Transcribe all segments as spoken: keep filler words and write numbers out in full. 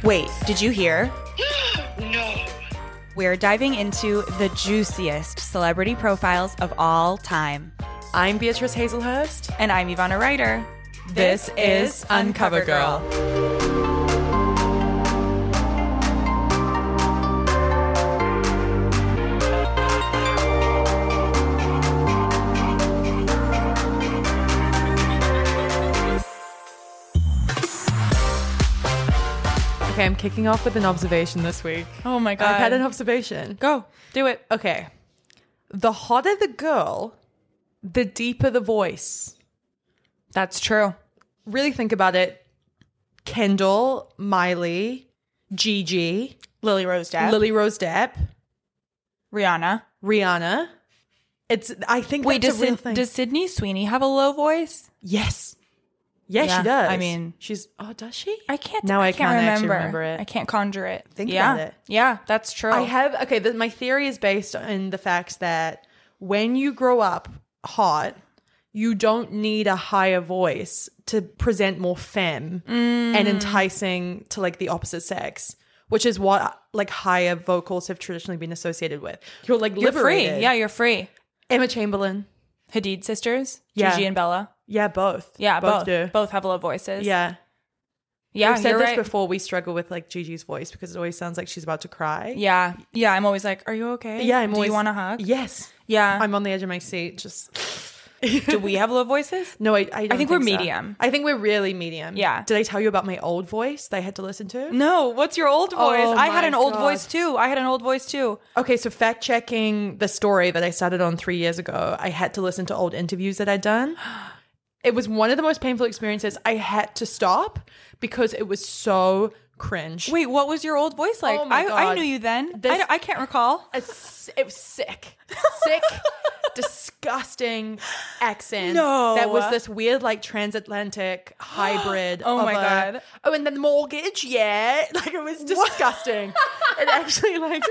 Wait, did you hear? No. We're diving into the juiciest celebrity profiles of all time. I'm Beatrice Hazelhurst. And I'm Ivana Ryder. This, this is Uncover Girl. Okay, I'm kicking off with an observation this week. Oh my God. I've had an observation. Go. Do it. Okay. The hotter the girl, the deeper the voice. That's true. Really think about it. Kendall, Miley, Gigi, Lily Rose Depp. Lily Rose Depp, Rihanna. Rihanna. It's. I think Wait, that's does, a real Sid- thing. does Sydney Sweeney have a low voice? Yes. Yes, Yeah, she does. I mean- she's. Oh, does she? I can't. Now I, I can't, can't actually remember. remember it. I can't conjure it. Think yeah. about it. Yeah, that's true. I have. Okay, the, my theory is based on the fact that when you grow up hot, you don't need a higher voice to present more femme Mm. and enticing to like the opposite sex, which is what like higher vocals have traditionally been associated with. You're like You're liberated. free. Yeah, you're free. Emma Chamberlain. Hadid sisters. Yeah. Gigi and Bella. Yeah, both. Yeah, both, both. do. Both have low voices. Yeah. Yeah, We've said you're this right. before. We struggle with like Gigi's voice because it always sounds like she's about to cry. Yeah. Yeah, I'm always like, are you okay? Yeah, I'm Do always. you want a hug? Yes. Yeah. I'm on the edge of my seat. Just. Do we have low voices? No, I. I, don't think we're so. medium. I think we're really medium. Yeah. Did I tell you about my old voice that I had to listen to? No. What's your old voice? Oh I had my an old God. voice too. I had an old voice too. Okay, so fact checking the story that I started on three years ago, I had to listen to old interviews that I'd done. It was one of the most painful experiences. I had to stop because it was so cringe. Wait, what was your old voice like? Oh my I, I God. knew you then. This- I, d- I can't recall. A s- It was sick. Sick, disgusting accent. No. That was this weird, like, transatlantic hybrid. Oh of my a- God. Oh, and then the mortgage, yeah. Like, it was disgusting. It actually, like,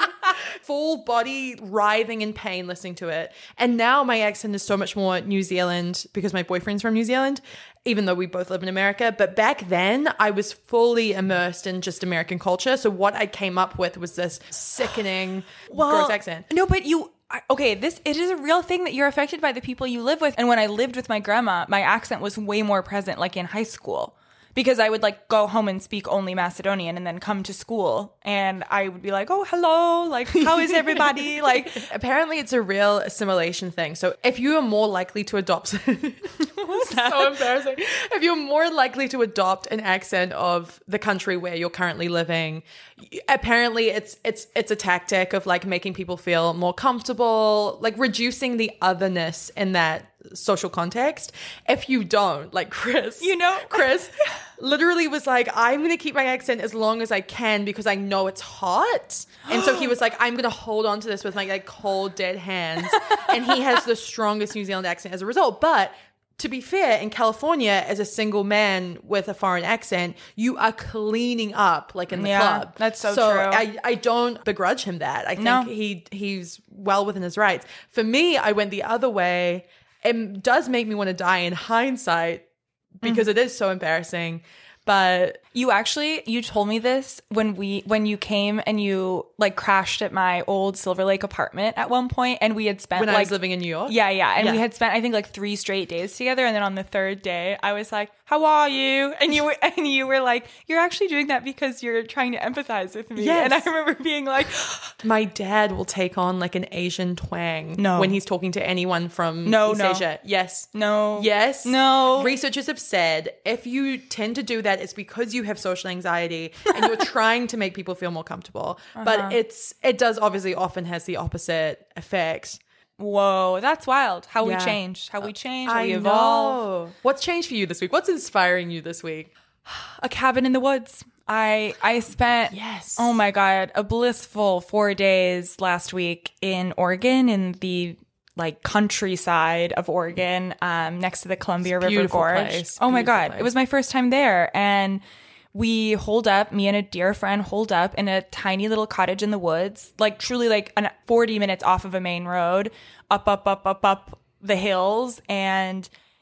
full body writhing in pain listening to it. And now my accent is so much more New Zealand because my boyfriend's from New Zealand, even though we both live in America. But back then, I was fully immersed in just American culture. So what I came up with was this sickening, gross accent. No, but you I- okay, this it is a real thing that you're affected by the people you live with. And when I lived with my grandma, my accent was way more present, like in high school. Because I would like go home and speak only Macedonian and then come to school and I would be like, oh, hello, like, how is everybody? Like, Apparently, it's a real assimilation thing. So if you are more likely to adopt, what's that? so embarrassing. If you're more likely to adopt an accent of the country where you're currently living, apparently it's it's it's a tactic of like making people feel more comfortable, like reducing the otherness in that social context. If you don't, like Chris, You know- Chris literally was like, I'm going to keep my accent as long as I can because I know it's hot. And so he was like, I'm going to hold on to this with my like cold, dead hands. And he has the strongest New Zealand accent as a result. But to be fair, in California, as a single man with a foreign accent, you are cleaning up like in the Yeah, club. that's so so true. I, I don't begrudge him that. I think No. he he's well within his rights. For me, I went the other way. It does make me want to die in hindsight because it is so embarrassing. But You actually, you told me this when we, when you came and you like crashed at my old Silver Lake apartment at one point and we had spent when like, I was living in New York, yeah, yeah. And we Yeah. had spent, I think like three straight days together. And then on the third day, I was like, how are you? And you were, and you were like, you're actually doing that because you're trying to empathize with me. Yes. And I remember being like, my dad will take on like an Asian twang No. when he's talking to anyone from No, East no. Asia. Yes. no. Yes. No. Researchers have said if you tend to do that, it's because you have social anxiety and you're trying to make people feel more comfortable. Uh-huh. But it's it does obviously often has the opposite effect. Whoa, that's wild. How Yeah. we changed, how we change, how I we evolve. know. What's changed for you this week? What's inspiring you this week? A cabin in the woods. I I spent Yes. oh my God, a blissful four days last week in Oregon in the like countryside of Oregon, um, next to the Columbia It's a River beautiful Gorge. place. Oh my Beautiful God. place. It was my first time there. And we holed up, me and a dear friend holed up in a tiny little cottage in the woods, like truly like an forty minutes off of a main road, up, up, up, up, up the hills. And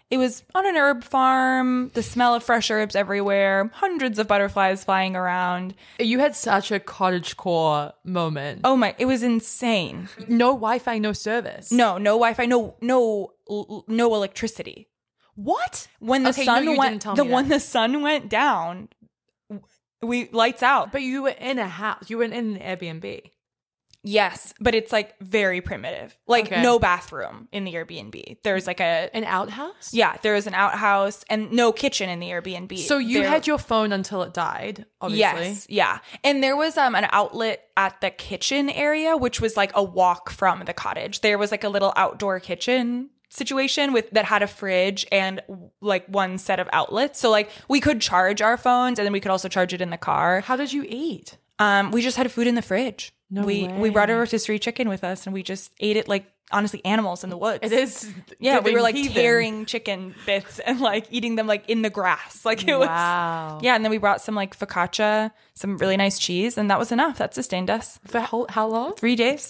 It was on an herb farm, the smell of fresh herbs everywhere, hundreds of butterflies flying around. You had such a cottagecore moment. Oh my, it was insane. No Wi-Fi, no service. No, no Wi-Fi, no no no electricity. What? When the Okay, sun no, you went didn't tell the me when that. the sun went down, we lights out. But you were in a house. You were in an Airbnb. Yes, but it's like very primitive. Like Okay. no bathroom in the Airbnb. There's like a An outhouse? yeah, there was an outhouse and no kitchen in the Airbnb. So you There- had your phone until it died, obviously. Yes, yeah. And there was um an outlet at the kitchen area, which was like a walk from the cottage. There was like a little outdoor kitchen situation with that had a fridge and like one set of outlets. So like we could charge our phones and then we could also charge it in the car. How did you eat? Um, we just had food in the fridge. No we way. we brought a rotisserie chicken with us and we just ate it like honestly animals in the woods. It is. Yeah, we giving were like heathen. tearing chicken bits and like eating them like in the grass. Like it was Wow. yeah, and then we brought some like focaccia, some really nice cheese, and that was enough. That sustained us. For how, how long? Three days.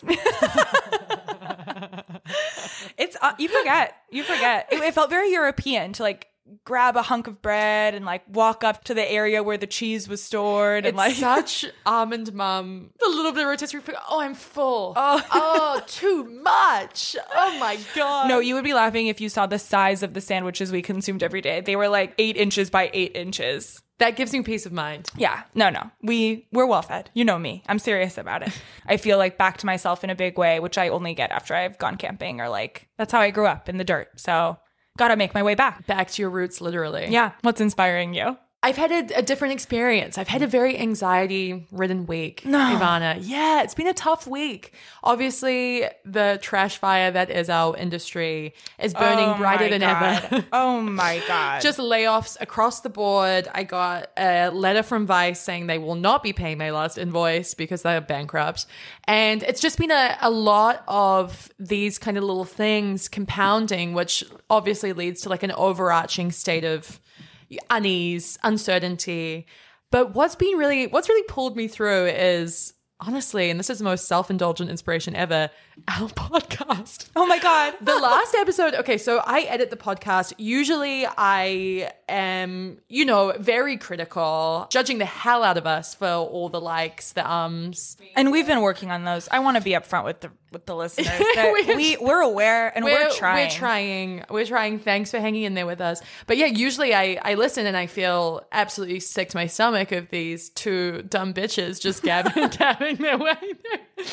It's uh, you forget, you forget. It, it felt very European to like grab a hunk of bread and like walk up to the area where the cheese was stored and It's like such almond mum. A little bit of rotisserie. Oh, I'm full. Oh. oh, too much. Oh my god. No, you would be laughing if you saw the size of the sandwiches we consumed every day. They were like eight inches by eight inches. That gives me peace of mind. Yeah, no, no. We, we're well fed. You know me. I'm serious about it. I feel like back to myself in a big way, which I only get after I've gone camping or like, that's how I grew up in the dirt. So gotta make my way back. Back to your roots, literally. Yeah. What's inspiring you? I've had a, a different experience. I've had a very anxiety-ridden week, No. Ivana. Yeah, it's been a tough week. Obviously, the trash fire that is our industry is burning Oh brighter my than God. ever. Oh my God. Just layoffs across the board. I got a letter from Vice saying they will not be paying my last invoice because they're bankrupt. And it's just been a, a lot of these kind of little things compounding, which obviously leads to like an overarching state of unease, uncertainty. But what's been really, what's really pulled me through is honestly, and this is the most self-indulgent inspiration ever, our podcast. oh my God. The last episode, okay, so I edit the podcast. Usually I am, you know, very critical, judging the hell out of us for all the likes, the ums. And we've been working on those. I want to be upfront with the with the listeners that We're- we we're aware and we're, trying. We're trying. We're trying. Thanks for hanging in there with us. But yeah, usually I, I listen and I feel absolutely sick to my stomach of these two dumb bitches just gabbing, gabbing their way through.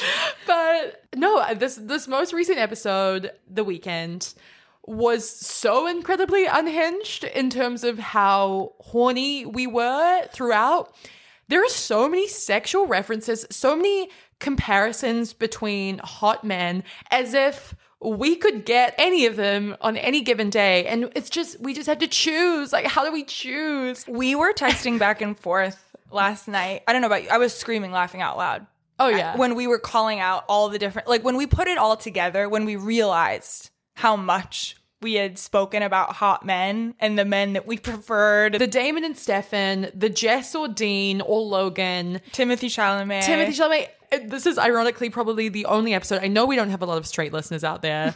But no, this this most recent episode, The Weekend, was so incredibly unhinged in terms of how horny we were throughout. There are so many sexual references, so many comparisons between hot men, as if we could get any of them on any given day. And it's just, we just had to choose. Like, how do we choose? We were texting back and forth last night. I don't know about you. I was screaming, laughing out loud. Oh, yeah. When we were calling out all the different, like when we put it all together, when we realized how much we had spoken about hot men and the men that we preferred. The Damon and Stefan, the Jess or Dean or Logan, Timothy Chalamet. Timothy Chalamet. This is ironically probably the only episode. I know we don't have a lot of straight listeners out there.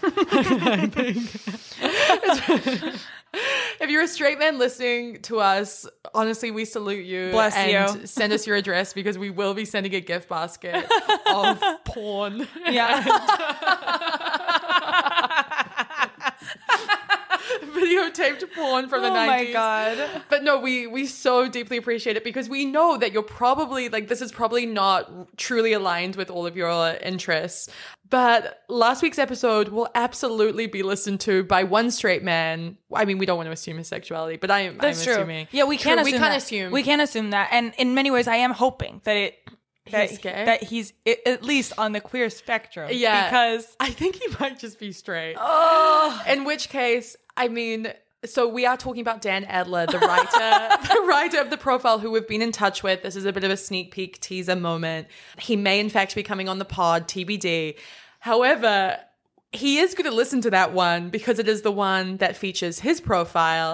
I think. If you're a straight man listening to us, honestly, we salute you. Bless and you. Send us your address because we will be sending a gift basket of porn. Yeah. Videotaped porn from the Oh nineties. my God. But no, we we so deeply appreciate it because we know that you're probably like, this is probably not truly aligned with all of your interests. But last week's episode will absolutely be listened to by one straight man. I mean, we don't want to assume his sexuality, but I am That's I'm true. assuming. Yeah, we can't True, assume we can't that. assume. We can't assume that. And in many ways, I am hoping that it that He's gay? that he's i- at least on the queer spectrum. Yeah. Because I think he might just be straight. oh, In which case, I mean, so we are talking about Dan Adler, the writer, the writer of the profile who we've been in touch with. This is a bit of a sneak peek teaser moment. He may in fact be coming on the pod, T B D. However, he is going to listen to that one because it is the one that features his profile.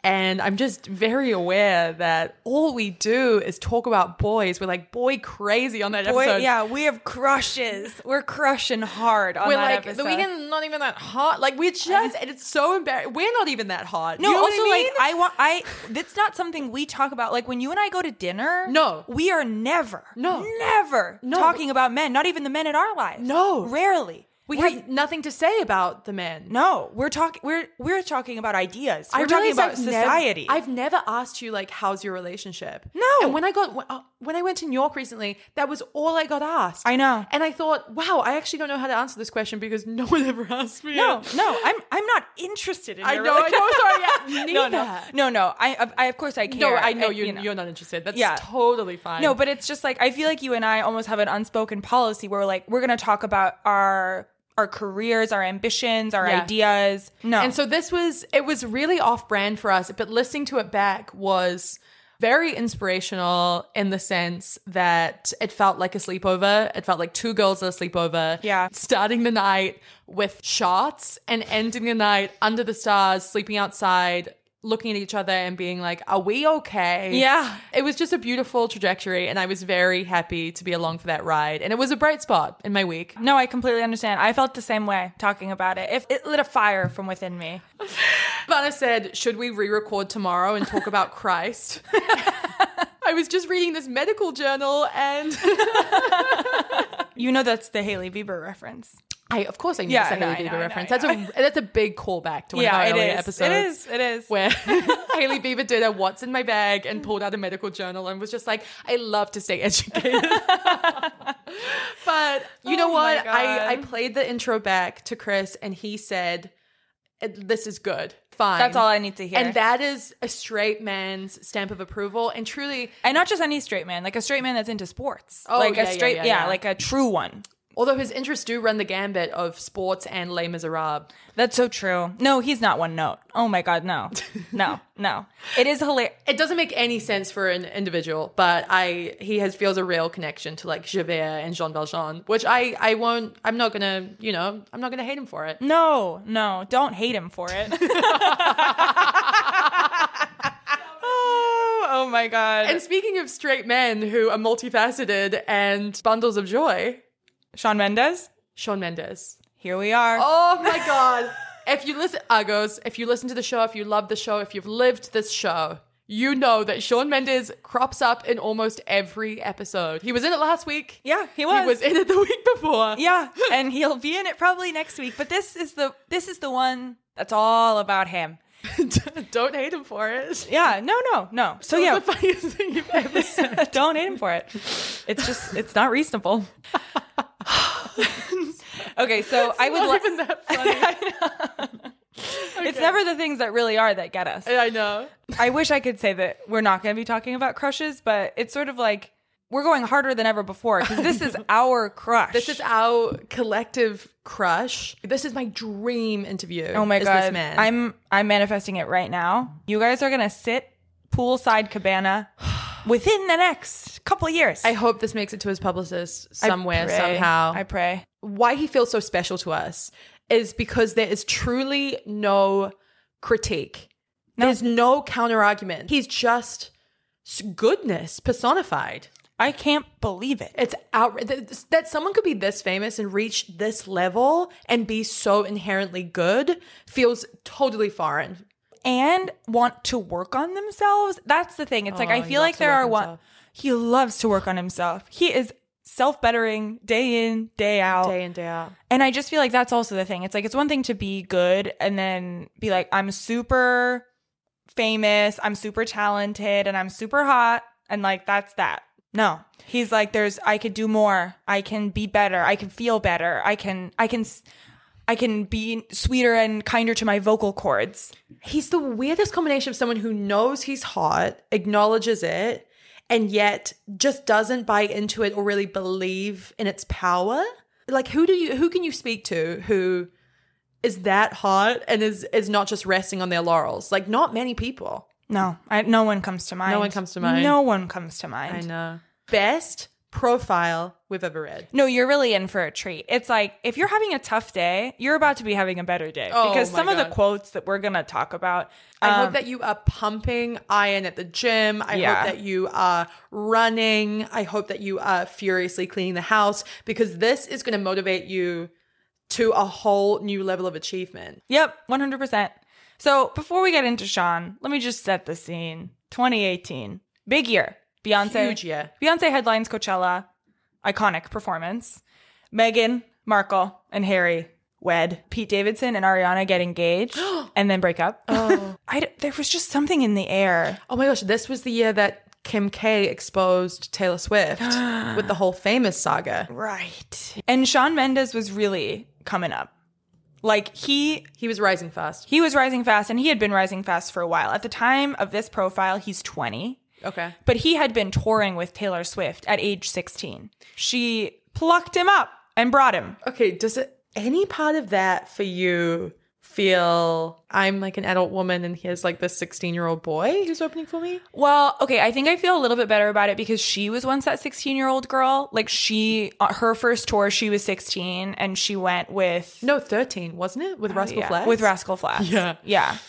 And I'm just very aware that all we do is talk about boys. We're like boy crazy on that Boy, episode. yeah, we have crushes. We're crushing hard on We're that like, episode. the weekend's not even that hot. Like, we're just, and it's so embarrassing. We're not even that hot. No, you know also what I mean? like I want I that's not something we talk about. Like when you and I go to dinner, No. we are never, No. never No. talking about men, not even the men in our lives. No. Rarely. we We're- have nothing to say about the men. No, we're talking we're we're talking about ideas. We're I talking realize about I've nev- society. I've never asked you like, how's your relationship? No. And when I got when, uh, when I went to New York recently, that was all I got asked. I know. And I thought, wow, I actually don't know how to answer this question because no one ever asked me. no, it. no, I'm I'm not interested in I your know, I relationship. know. Sorry, yeah, No, neither. no, no, no. I, I, of course, I care. No, I know and, you. you know. You're not interested. That's Yeah. totally fine. No, but it's just like I feel like you and I almost have an unspoken policy where like we're gonna talk about our our careers, our ambitions, our Yeah. ideas. No, And so this was, it was really off brand for us, but listening to it back was very inspirational in the sense that it felt like a sleepover. It felt like two girls at a sleepover. Yeah. Starting the night with shots and ending the night under the stars, sleeping outside, looking at each other and being like, are we okay? Yeah. It was just a beautiful trajectory and I was very happy to be along for that ride. And it was a bright spot in my week. No, I completely understand. I felt the same way talking about it. If it lit a fire from within me. Vanna said, should we re-record tomorrow and talk about Christ? I was just reading this medical journal and You know that's the Hailey Bieber reference. I, of course I knew Yeah, it's a no, Hailey I know, Bieber I know, reference. I That's a that's a big callback to one Yeah, of our it earlier is. episodes. It is. It is. Where Hailey Bieber did a what's in my bag and pulled out a medical journal and was just like, I love to stay educated. But you Oh know my what? I, I God. played the intro back to Chris and he said, this is good. Fine. That's all I need to hear. And that is a straight man's stamp of approval. And truly, And not just any straight man, like a straight man that's into sports. Oh, like yeah, a yeah, straight, yeah, yeah, yeah. like a true one. although his interests do run the gambit of sports and Les Miserables. That's so true. No, he's not one note. Oh my God, no. No, no. It is hilarious. It doesn't make any sense for an individual, but I he has feels a real connection to like Javert and Jean Valjean, which I I won't. I'm not gonna you know I'm not gonna hate him for it. No, no, don't hate him for it. oh, oh my God. And speaking of straight men who are multifaceted and bundles of joy, Shawn Mendes, Shawn Mendes. here we are. Oh my God. If you listen, Argos, if you listen to the show, if you love the show, if you've lived this show, you know that Shawn Mendes crops up in almost every episode. He was in it last week. Yeah, he was. He was in it the week before. Yeah, and he'll be in it probably next week. But this is the this is the one that's all about him. Don't hate him for it. Yeah, no, no, no. So That yeah, was the funniest thing you've ever said. don't hate him for it. It's just it's not reasonable. Okay, so I would Not like. even that funny. It's never the things that really are that get us. I know. I wish I could say that we're not going to be talking about crushes, but it's sort of like we're going harder than ever before because this is our crush. This is our collective crush. This is my dream interview. oh my is God. This man. I'm I'm manifesting it right now. You guys are going to sit poolside cabana within the next couple of years. I hope this makes it to his publicist I somewhere, pray. somehow. I pray. Why he feels so special to us is because there is truly no critique. No. There's no counter argument. He's just s- goodness personified. I can't believe it. It's out that, that someone could be this famous and reach this level and be so inherently good feels totally foreign. And want to work on themselves. That's the thing. It's like Oh, I he feel loves like to there work are on one. himself. He loves to work on himself. He is self-bettering day in, day out. Day in, day out. And I just feel like that's also the thing. It's like it's one thing to be good and then be like, I'm super famous, I'm super talented, and I'm super hot, and like that's that. No. He's like, there's I could do more. I can be better. I can feel better. I can I can I can be sweeter and kinder to my vocal cords. He's the weirdest combination of someone who knows he's hot, acknowledges it, and yet just doesn't buy into it or really believe in its power. Like who do you who can you speak to who is that hot and is is not just resting on their laurels? Like not many people. No, I, no one comes to mind. No one comes to mind. No one comes to mind. I know. Best profile we've ever read. No, you're really in for a treat. It's like, if you're having a tough day, you're about to be having a better day. Oh, because my some of the God. quotes that we're going to talk about. I um, hope that you are pumping iron at the gym. I Yeah. hope that you are running. I hope that you are furiously cleaning the house, because this is going to motivate you to a whole new level of achievement. Yep, one hundred percent. So before we get into Sean, let me just set the scene. twenty eighteen. Big year. Beyonce. Huge year. Beyonce headlines Coachella. Iconic performance. Meghan Markle and Harry wed. Pete Davidson and Ariana get engaged and then break up. Oh. I d- there was just something in the air. Oh my gosh, this was the year that Kim K exposed Taylor Swift with the whole Famous saga. Right. And Shawn Mendes was really coming up. Like he He was rising fast. he was rising fast, and he had been rising fast for a while. At the time of this profile, he's twenty. Okay. But he had been touring with Taylor Swift at age sixteen. She plucked him up and brought him. Okay, does it any part of that for you feel I'm like an adult woman and here's like this sixteen-year-old boy who's opening for me? Well, okay, I think I feel a little bit better about it because she was once that sixteen-year-old girl. Like she, uh, her first tour, she was sixteen, and she went with... No, thirteen, wasn't it? With Rascal yeah, Flatts? With Rascal Flatts. Yeah. Yeah.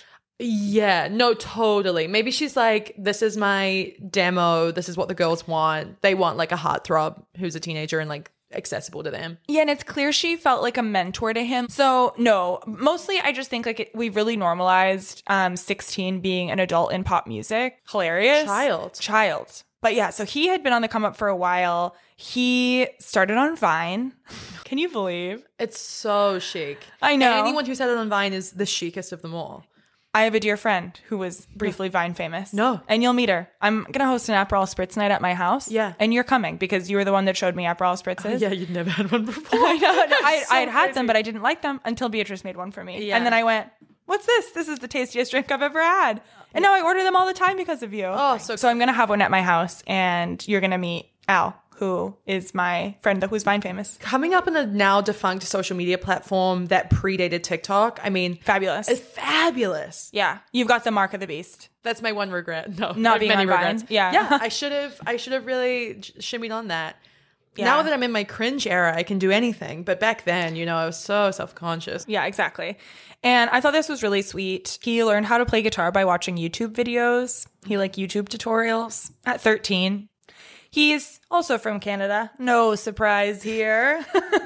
Yeah, no, totally. Maybe she's like, this is my demo. This is what the girls want. They want like a heartthrob who's a teenager and like accessible to them. Yeah, and it's clear she felt like a mentor to him. So no, mostly I just think like it, we really normalized um, sixteen being an adult in pop music. Hilarious. Child. Child. But yeah, so he had been on the come up for a while. He started on Vine. Can you believe? It's so chic. I know. And anyone who said it on Vine is the chicest of them all. I have a dear friend who was briefly Vine famous. No. And you'll meet her. I'm going to host an Aperol Spritz night at my house. Yeah. And you're coming because you were the one that showed me Aperol Spritzes. Yeah, you'd never had one before. I know. no, I, So I had had them, crazy. but I didn't like them until Beatrice made one for me. Yeah. And then I went, what's this? This is the tastiest drink I've ever had. And now I order them all the time because of you. Oh, so So I'm going to have one at my house, and you're going to meet Al, who is my friend that was Vine famous. Coming up on a now defunct social media platform that predated TikTok, I mean, Fabulous. it's fabulous. Yeah. You've got the mark of the beast. That's my one regret. No, Not I have being many on Vine. regrets. Yeah. yeah. I should have. I should have really j- shimmied on that. Yeah. Now that I'm in my cringe era, I can do anything. But back then, you know, I was so self conscious. Yeah, exactly. And I thought this was really sweet. He learned how to play guitar by watching YouTube videos. He liked YouTube tutorials at thirteen. He's also from Canada. No surprise here.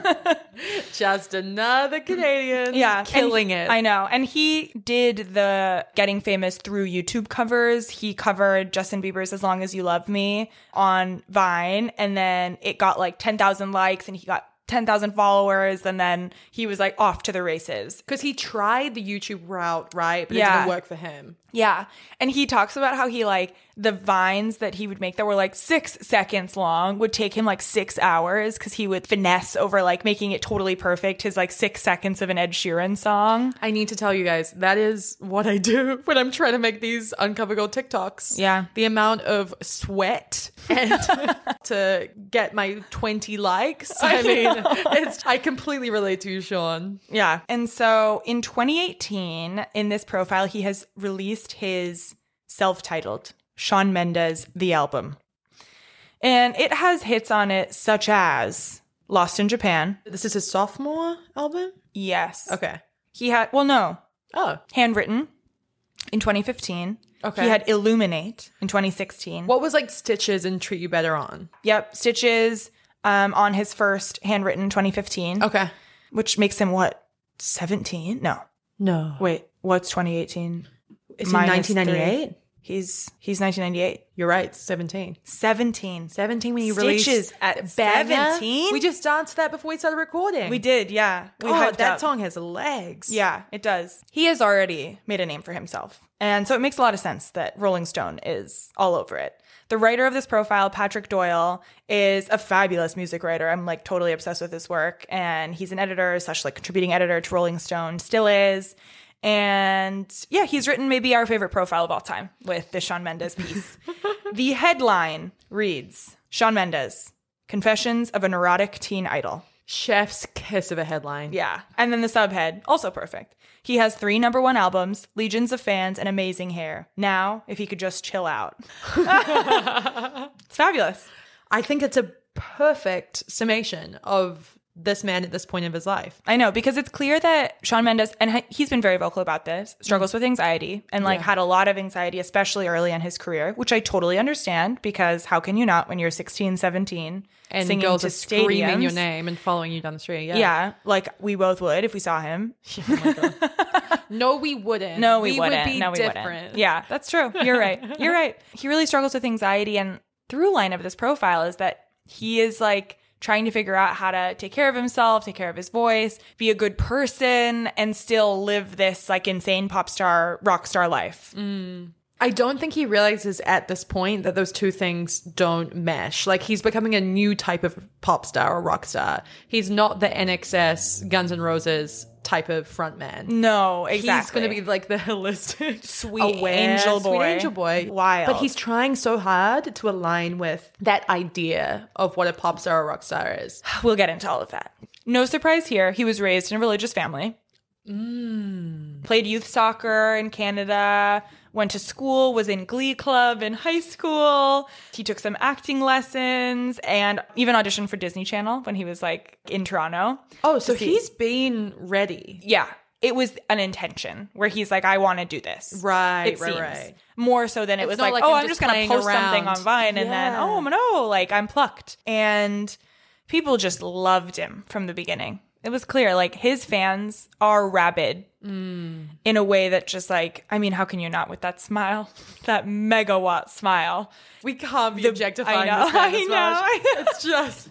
Just another Canadian. Yeah. killing and it. I know. And he did the getting famous through YouTube covers. He covered Justin Bieber's As Long As You Love Me on Vine. And then it got like ten thousand likes and he got ten thousand followers. And then he was like off to the races. Because he tried the YouTube route, right? But it Yeah. didn't work for him. Yeah. And he talks about how he like the vines that he would make that were like six seconds long would take him like six hours because he would finesse over like making it totally perfect. His like six seconds of an Ed Sheeran song. I need to tell you guys, that is what I do when I'm trying to make these Uncover Gold TikToks. Yeah. The amount of sweat and to get my twenty likes. I mean, it's I completely relate to you, Sean. Yeah. And so in twenty eighteen, in this profile, he has released his self-titled Shawn Mendes The Album. And it has hits on it such as Lost in Japan. This is his sophomore album? Yes. Okay. He had, well, no, Oh. Handwritten in twenty fifteen. Okay. He had Illuminate in twenty sixteen. What was like Stitches and Treat You Better on? Yep. Stitches um, on his first Handwritten twenty fifteen. Okay. Which makes him what? seventeen? No. No. Wait, what's twenty eighteen? Is he Minus nineteen ninety-eight? three. He's he's nineteen ninety-eight. You're right, seventeen. seventeen. seventeen when you Stitches released at Banger? seventeen? We just danced that before we started recording. We did, yeah. We Oh, hyped that up. song has legs. Yeah, it does. He has already made a name for himself. And so it makes a lot of sense that Rolling Stone is all over it. The writer of this profile, Patrick Doyle, is a fabulous music writer. I'm like totally obsessed with his work. And he's an editor slash like contributing editor to Rolling Stone, still is. And yeah, he's written maybe our favorite profile of all time with this Shawn Mendes piece. The headline reads, Shawn Mendes, Confessions of a Neurotic Teen Idol. Chef's kiss of a headline. Yeah. And then the subhead, also perfect. He has three number one albums, legions of fans, and amazing hair. Now, if he could just chill out. It's fabulous. I think it's a perfect summation of this man at this point of his life. I know, because it's clear that Shawn Mendes, and he's been very vocal about this, struggles with anxiety and like Yeah. had a lot of anxiety, especially early in his career, which I totally understand, because how can you not when you're sixteen, seventeen, And singing girls to are screaming stadiums? your name and following you down the street. Yeah. Yeah, like we both would if we saw him. Oh my God. No, we wouldn't. No, we, we wouldn't. would be no, we different. wouldn't. Yeah, that's true. You're right. You're right. He really struggles with anxiety, and through line of this profile is that he is like trying to figure out how to take care of himself, take care of his voice, be a good person, and still live this like insane pop star, rock star life. Mm. I don't think he realizes at this point that those two things don't mesh. Like, he's becoming a new type of pop star or rock star. He's not the N X S, Guns N' Roses type of frontman. No, exactly. He's going to be like the holistic, Sweet aware, angel sweet boy. angel boy. Wild. But he's trying so hard to align with that idea of what a pop star or rock star is. We'll get into all of that. No surprise here. He was raised in a religious family. Mm. Played youth soccer in Canada. Went to school, was in Glee Club in high school. He took some acting lessons and even auditioned for Disney Channel when he was like in Toronto. Oh, so see- he's been ready. Yeah. It was an intention where he's like, I want to do this. Right, It right, seems. right. More so than it It's was not like, like oh, I'm I'm just just going to playing post something around. on Vine and then, Yeah. oh, no, like I'm plucked. And people just loved him from the beginning. It was clear, like his fans are rabid Mm. in a way that just like, I mean, how can you not with that smile, that megawatt smile? We can't be The- objectifying I know, this man I this know, much. I know. It's just,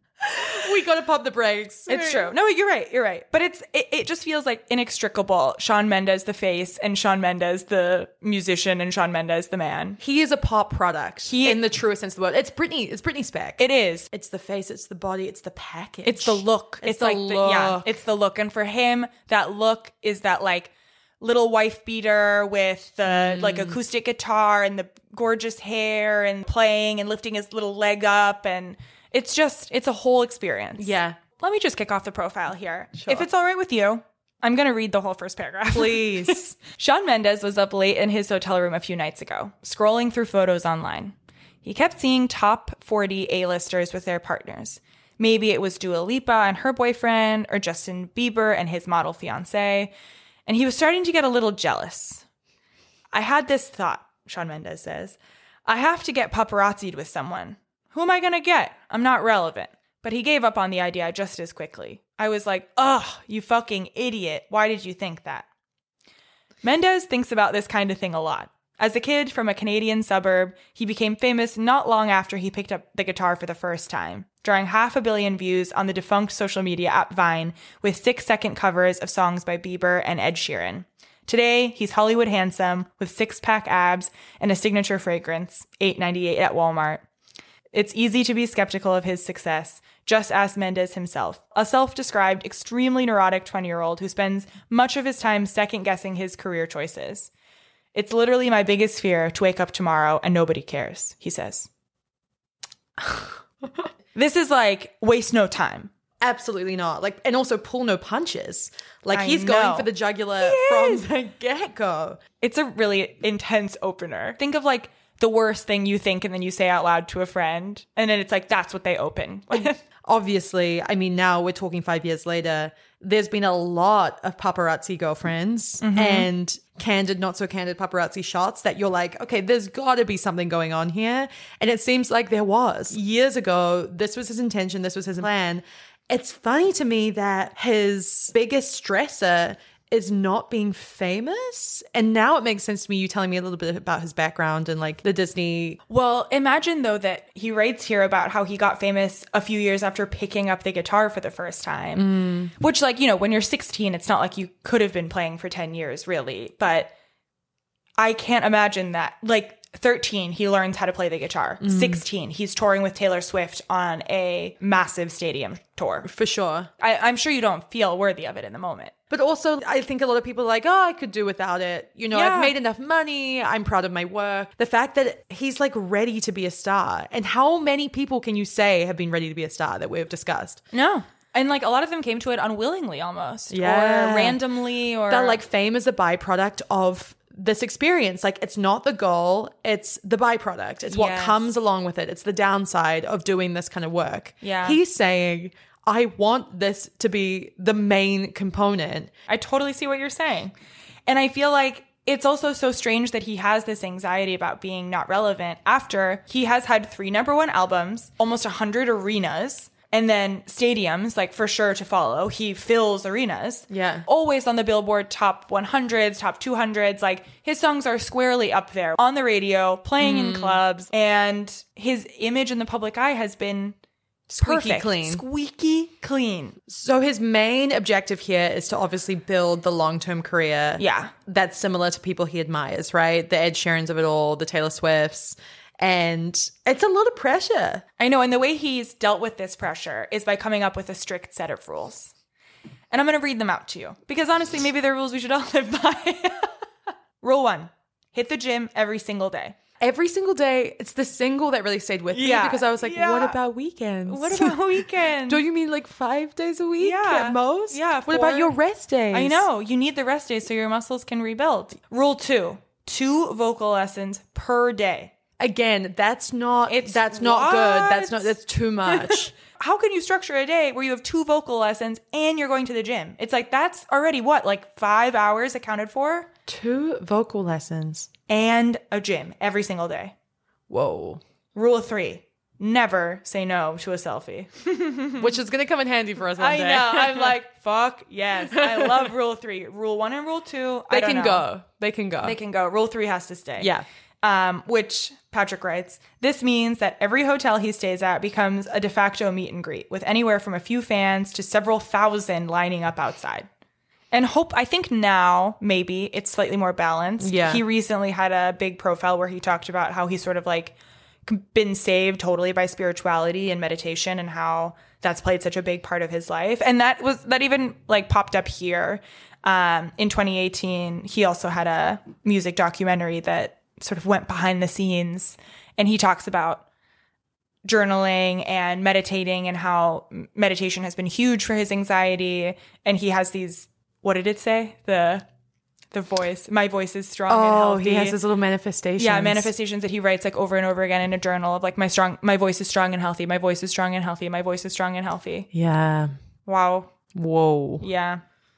we got to pump the brakes. It's true. No, you're right. You're right. But it's it, it just feels like inextricable. Shawn Mendes, the face, and Shawn Mendes, the musician, and Shawn Mendes, the man. He is a pop product He- in the truest sense of the word. It's Britney. It's Britney Speck. It is. It's the face. It's the body. It's the package. It's the look. It's, It's, the like look. The, yeah, it's the look. And for him, that look is that like little wife beater with the like acoustic guitar and the gorgeous hair and playing and lifting his little leg up, and it's just it's a whole experience. Yeah. Let me just kick off the profile here. Sure. If it's all right with you, I'm going to read the whole first paragraph. Please. Shawn Mendes was up late in his hotel room a few nights ago, scrolling through photos online. He kept seeing top forty A-listers with their partners. Maybe it was Dua Lipa and her boyfriend, or Justin Bieber and his model fiancé, and he was starting to get a little jealous. I had this thought, Shawn Mendes says. I have to get paparazzi'd with someone. Who am I going to get? I'm not relevant. But he gave up on the idea just as quickly. I was like, ugh, you fucking idiot. Why did you think that? Mendes thinks about this kind of thing a lot. As a kid from a Canadian suburb, he became famous not long after he picked up the guitar for the first time, drawing half a billion views on the defunct social media app Vine with six-second covers of songs by Bieber and Ed Sheeran. Today, he's Hollywood handsome with six-pack abs and a signature fragrance, eight ninety-eight at Walmart. It's easy to be skeptical of his success. Just ask Mendes himself, a self-described extremely neurotic twenty-year-old who spends much of his time second-guessing his career choices. It's literally my biggest fear to wake up tomorrow and nobody cares, he says. This is like, waste no time. Absolutely not. Like, and also pull no punches. Like, I he's know. going for the jugular from the get-go. It's a really intense opener. Think of like the worst thing you think and then you say out loud to a friend. And then it's like, that's what they open with. Obviously, I mean, now we're talking five years later, there's been a lot of paparazzi girlfriends Mm-hmm. and candid, not so candid paparazzi shots that you're like, okay, there's got to be something going on here. And it seems like there was. Years ago, this was his intention, this was his plan. It's funny to me that his biggest stressor is not being famous. And now it makes sense to me, you telling me a little bit about his background and like the Disney. Well, imagine though that he writes here about how he got famous a few years after picking up the guitar for the first time. Mm. Which, like, you know, when you're sixteen, it's not like you could have been playing for ten years, really. But I can't imagine that. Like, thirteen, he learns how to play the guitar. Mm. sixteen, he's touring with Taylor Swift on a massive stadium tour. For sure. I, I'm sure you don't feel worthy of it in the moment. But also, I think a lot of people are like, oh, I could do without it. You know, Yeah. I've made enough money. I'm proud of my work. The fact that he's like ready to be a star. And how many people can you say have been ready to be a star that we've discussed? No. And like a lot of them came to it unwillingly almost. Yeah. Or randomly or That like fame is a byproduct of this experience. Like, it's not the goal, it's the byproduct. It's what Yes. comes along with it. It's the downside of doing this kind of work. Yeah. He's saying, I want this to be the main component. I totally see what you're saying. And I feel like it's also so strange that he has this anxiety about being not relevant after he has had three number one albums, almost one hundred arenas, and then stadiums, like for sure to follow. He fills arenas. Yeah. Always on the Billboard top one hundreds, top two hundreds. Like his songs are squarely up there on the radio, playing in clubs. And his image in the public eye has been Squeaky perfect. clean. Squeaky clean. So his main objective here is to obviously build the long-term career. Yeah. That's similar to people he admires, right? The Ed Sheerans of it all, the Taylor Swifts. And it's a lot of pressure. I know. And the way he's dealt with this pressure is by coming up with a strict set of rules. And I'm going to read them out to you because honestly, maybe they're rules we should all live by. Rule one, hit the gym every single day. Every single day, it's the single that really stayed with Yeah. me because I was like, Yeah. what about weekends? What about weekends? Don't you mean like five days a week Yeah. at most? Yeah, What about four. your rest days? I know. You need the rest days so your muscles can rebuild. Rule two, two vocal lessons per day. Again, that's not It's that's not good. That's what? not that's too much. How can you structure a day where you have two vocal lessons and you're going to the gym? It's like, that's already what, like five hours accounted for? Two vocal lessons. And a gym every single day. Whoa. Rule three, never say no to a selfie. Which is going to come in handy for us one I day. know. I'm like, fuck yes. I love rule three. Rule one and rule two, They I don't can know. go. They can go. They can go. Rule three has to stay. Yeah. Um, which Patrick writes, this means that every hotel he stays at becomes a de facto meet and greet with anywhere from a few fans to several thousand lining up outside. And hope, I think now maybe it's slightly more balanced. Yeah. He recently had a big profile where he talked about how he's sort of like been saved totally by spirituality and meditation and how that's played such a big part of his life. And that was, that even like popped up here. Um, in twenty eighteen, he also had a music documentary that sort of went behind the scenes, and he talks about journaling and meditating and how meditation has been huge for his anxiety. And he has these, what did it say? The the voice, my voice is strong and Oh, healthy. he has his little manifestations. Yeah, manifestations that he writes like over and over again in a journal of like my strong, my voice is strong and healthy. My voice is strong and healthy. My voice is strong and healthy. Yeah. Wow. Whoa. Yeah.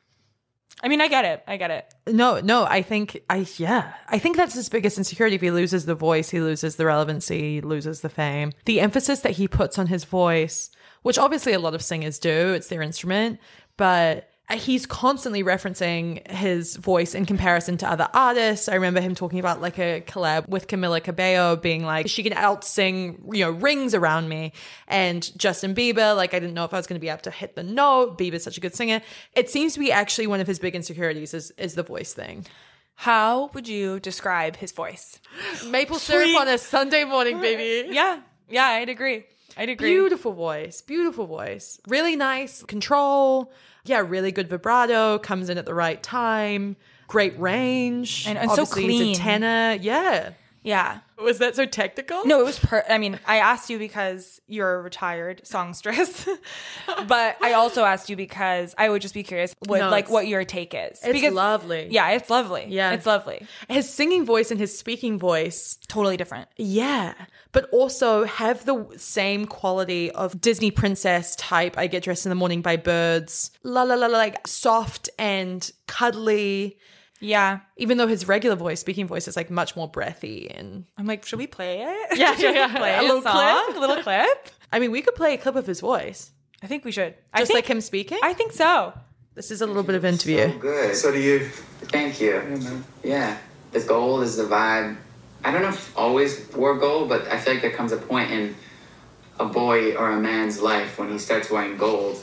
I mean, I get it. I get it. No, no, I think I yeah. I think that's his biggest insecurity. If he loses the voice, he loses the relevancy, he loses the fame. The emphasis that he puts on his voice, which obviously a lot of singers do, it's their instrument, but he's constantly referencing his voice in comparison to other artists. I remember him talking about like a collab with Camila Cabello being like, she can out sing, you know, Rings Around Me. And Justin Bieber, like I didn't know if I was going to be able to hit the note. Bieber's such a good singer. It seems to be actually one of his big insecurities is, is the voice thing. How would you describe his voice? Maple syrup Sweet. on a Sunday morning, baby. Yeah. Yeah, I'd agree. I'd agree. Beautiful voice. Beautiful voice. Really nice control. Yeah, really good vibrato. Comes in at the right time. Great range. And- and so Obviously, clean. he's a tenor. Yeah. Yeah. Was that so technical? No, it was per I mean, I asked you because you're a retired songstress. But I also asked you because I would just be curious what No, like it's- what your take is. It's because, lovely. Yeah, it's lovely. Yeah. It's lovely. His singing voice and his speaking voice. Totally different. Yeah. But also have the same quality of Disney princess type. I Get Dressed in the Morning by Birds. La la la la, like soft and cuddly. Yeah. Even though his regular voice, speaking voice, is like much more breathy and I'm like, should we play it? Yeah, should yeah, we yeah. play A a little song? clip? A little clip? I mean, we could play a clip of his voice. I think we should. I Just think, like him speaking? I think so. This is a little bit of interview. So good. So do you. Thank you. Yeah. The gold is the vibe. I don't know if always wore gold, but I feel like there comes a point in a boy or a man's life when he starts wearing gold.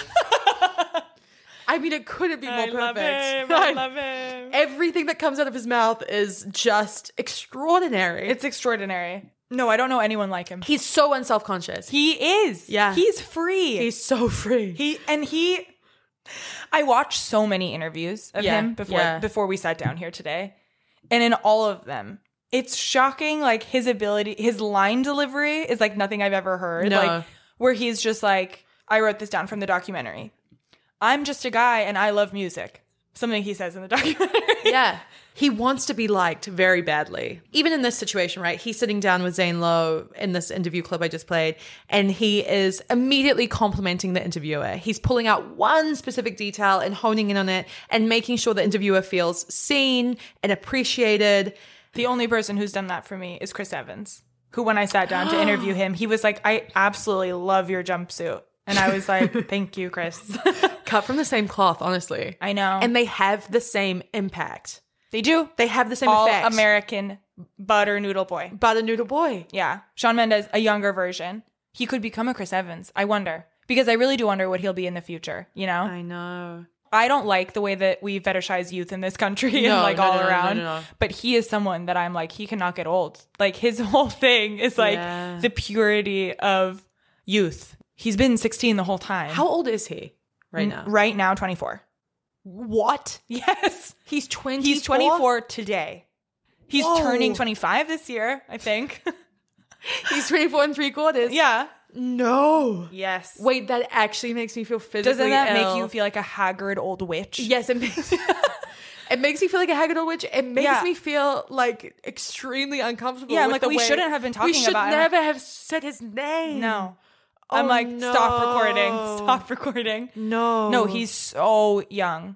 I mean, it couldn't be more I perfect. love him. I love him. Everything that comes out of his mouth is just extraordinary. It's extraordinary. No, I don't know anyone like him. He's so unself-conscious. He is. Yeah. He's free. He's so free. He and he I watched so many interviews of Yeah, him before yeah. before we sat down here today. And in all of them, it's shocking like his ability, his line delivery is like nothing I've ever heard. No. Like where he's just like, I wrote this down from the documentary. I'm just a guy and I love music. Something he says in the documentary. Yeah. He wants to be liked very badly. Even in this situation, right? He's sitting down with Zane Lowe in this interview clip I just played, and he is immediately complimenting the interviewer. He's pulling out one specific detail and honing in on it and making sure the interviewer feels seen and appreciated. The only person who's done that for me is Chris Evans, who when I sat down to interview him, he was like, I absolutely love your jumpsuit. And I was like, thank you, Chris. Cut from the same cloth, honestly. I know. And they have the same impact. They do. They have the same All effect. American butter noodle boy. Butter noodle boy. Yeah. Shawn Mendes, a younger version. He could become a Chris Evans. I wonder. Because I really do wonder what he'll be in the future, you know? I know. I don't like the way that we fetishize youth in this country No, and like no, all no, no, around. no, no, no. But he is someone that I'm like, he cannot get old. Like his whole thing is like Yeah. the purity of youth. He's been sixteen the whole time. How old is he right now? Right now, twenty-four. What? Yes. He's twenty-four? He's twenty-four today. He's Whoa. turning twenty-five this year, I think. He's twenty-four and three quarters. Yeah. No. Yes. Wait, that actually makes me feel physically Doesn't that ill. make you feel like a haggard old witch? Yes, it makes it makes me feel like a haggard old witch. It makes Yeah. me feel like extremely uncomfortable. Yeah, I'm with like, the we way- shouldn't have been talking We should about him. never have said his name. No. Oh, I'm like, no. stop recording. Stop recording. No. No, he's so young.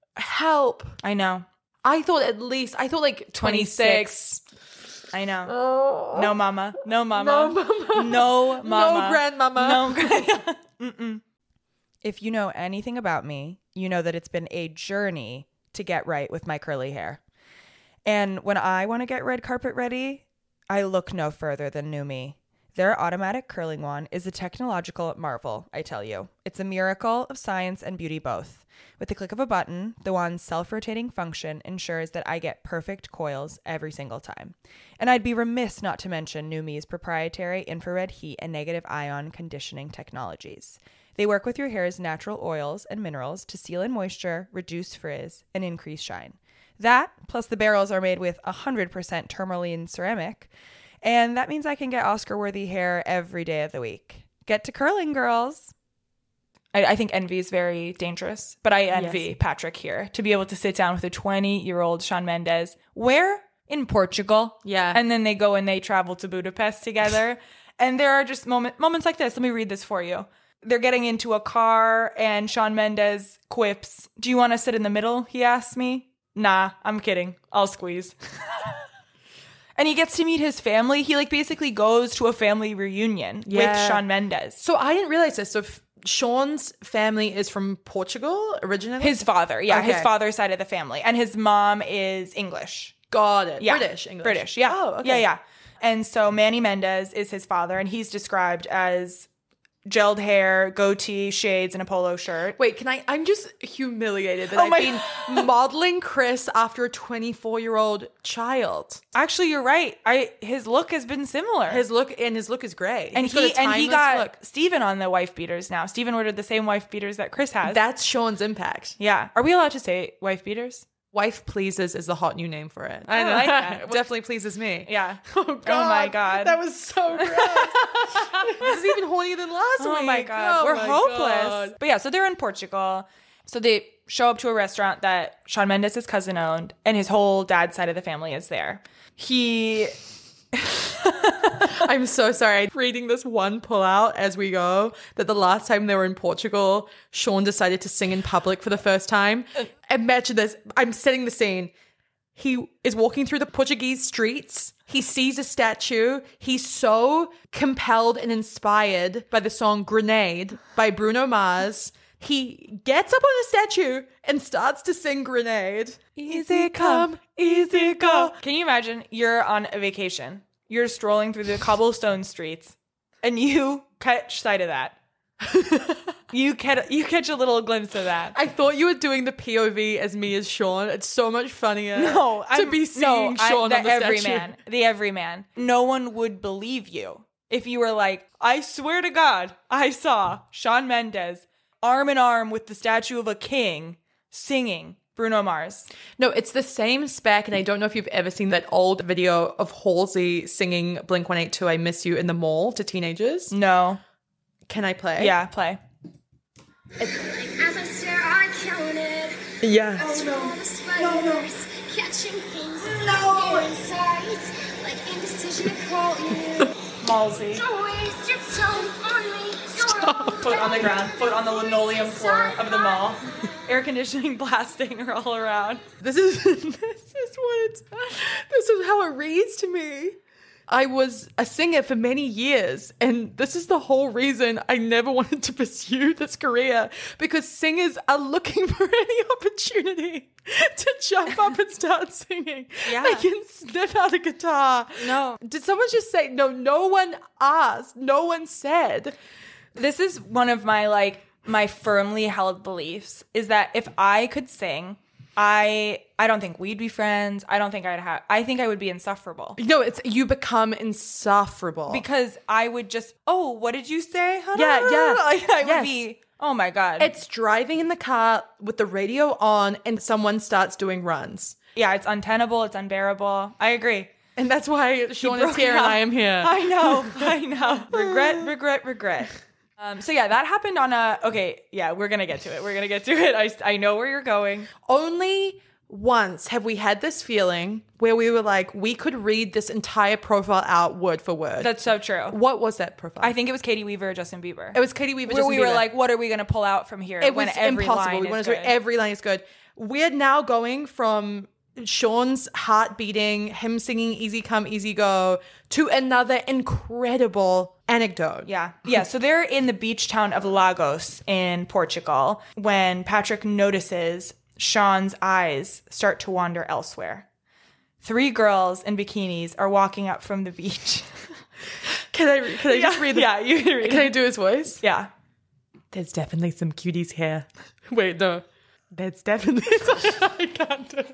help. I know. I thought at least I thought like twenty-six. I know. Oh. No, mama. No, mama. No, mama. No, mama. No, grandmama. No, grandmama. Mm-mm. If you know anything about me, you know that it's been a journey to get right with my curly hair. And when I want to get red carpet ready, I look no further than New Me. Their automatic curling wand is a technological marvel, I tell you. It's a miracle of science and beauty both. With the click of a button, the wand's self-rotating function ensures that I get perfect coils every single time. And I'd be remiss not to mention New Me's proprietary infrared heat and negative ion conditioning technologies. They work with your hair's natural oils and minerals to seal in moisture, reduce frizz, and increase shine. That, plus the barrels are made with one hundred percent tourmaline ceramic, and that means I can get Oscar-worthy hair every day of the week. Get to curling, girls. I, I think envy is very dangerous, but I envy Yes. Patrick here to be able to sit down with a twenty-year-old Shawn Mendes. Where? In Portugal. Yeah. And then they go and they travel to Budapest together. And there are just moment, moments like this. Let me read this for you. They're getting into a car and Shawn Mendes quips, "Do you want to sit in the middle?" he asks me. Nah, I'm kidding. I'll squeeze. And he gets to meet his family. He like basically goes to a family reunion with Yeah. Shawn Mendes. So I didn't realize this. So f- Sean's family is from Portugal originally? His father, yeah, his Okay. father's side of the family. And his mom is English. Got it. Yeah. British English. British, yeah. Oh, okay. Yeah, yeah. And so Manny Mendes is his father, and he's described as gelled hair, goatee, shades, and a polo shirt. Wait, can I? I'm just humiliated that Oh I've my- been modeling Chris after a twenty-four-year-old child. Actually, you're right. I his look has been similar. His look and his look is great. and He's got he a and he timeless got look. Steven on the wife beaters now. Steven ordered the same wife beaters that Chris has. That's Sean's impact. yeah. Are we allowed to say wife beaters? Wife pleases is the hot new name for it. I like that. It definitely pleases me. Yeah. Oh, God. Oh my God. That was so gross. This is even hornier than last week. Oh my God. Oh We're my hopeless. God. But yeah, so they're in Portugal. So they show up to a restaurant that Shawn Mendes' cousin owned, and his whole dad's side of the family is there. He I'm so sorry. I'm reading this one pullout as we go that the last time they were in Portugal, Sean decided to sing in public for the first time. Imagine this. I'm setting the scene. He is walking through the Portuguese streets. He sees a statue. He's so compelled and inspired by the song Grenade by Bruno Mars. He gets up on the statue and starts to sing Grenade. Easy come, easy go. Can you imagine you're on a vacation? You're strolling through the cobblestone streets and you catch sight of that. you catch you catch a little glimpse of that. I thought you were doing the P O V as me as Sean. It's so much funnier No, to I'm, be seeing no, Sean I, on the the everyman, statue. the everyman. No one would believe you if you were like, I swear to God, I saw Shawn Mendes arm in arm with the statue of a king singing Bruno Mars. No, it's the same spec, and I don't know if you've ever seen that old video of Halsey singing Blink one eighty-two, I Miss You in the mall to teenagers. No. Can I play? Yeah, play. As I stare, I counted Yeah. Oh no. No, no. Catching things no. inside, like indecision caught you. Malsy. Don't waste your time on me. Stop. Foot on the ground, foot on the linoleum floor of the mall. Air conditioning blasting all around. This is this is what it's this is how it reads to me. I was a singer for many years, and this is the whole reason I never wanted to pursue this career, because singers are looking for any opportunity to jump up and start singing. Yeah. They can sniff out a guitar. No. Did someone just say, no, no one asked, no one said. This is one of my, like, my firmly held beliefs is that if I could sing, I I don't think we'd be friends. I don't think I'd have, I think I would be insufferable. No, it's, you become insufferable. Because I would just, oh, what did you say? Yeah, yeah. Like, I Yes. would be, oh my God. It's driving in the car with the radio on and someone starts doing runs. yeah, it's untenable. It's unbearable. I agree. And that's why Sean is broke here and out. I am here. I know. I know. Regret, regret, regret. Um, so yeah, that happened on a, okay, yeah, we're going to get to it. We're going to get to it. I, I know where you're going. Only once have we had this feeling where we were like, we could read this entire profile out word for word. That's so true. What was that profile? I think it was Katie Weaver or Justin Bieber. it was Katie Weaver. Where Justin we were Bieber. like, what are we going to pull out from here? it when was every impossible. line We is wanted to good. every line is good. We're now going from Sean's heart beating, him singing Easy Come, Easy Go, to another incredible anecdote. Yeah. Yeah. So they're in the beach town of Lagos in Portugal when Patrick notices Sean's eyes start to wander elsewhere. Three girls in bikinis are walking up from the beach. Can I, can I just Yeah. read the, Yeah, you can read Can I it. do his voice? Yeah. There's definitely some cuties here. Wait, no. There's definitely I can't do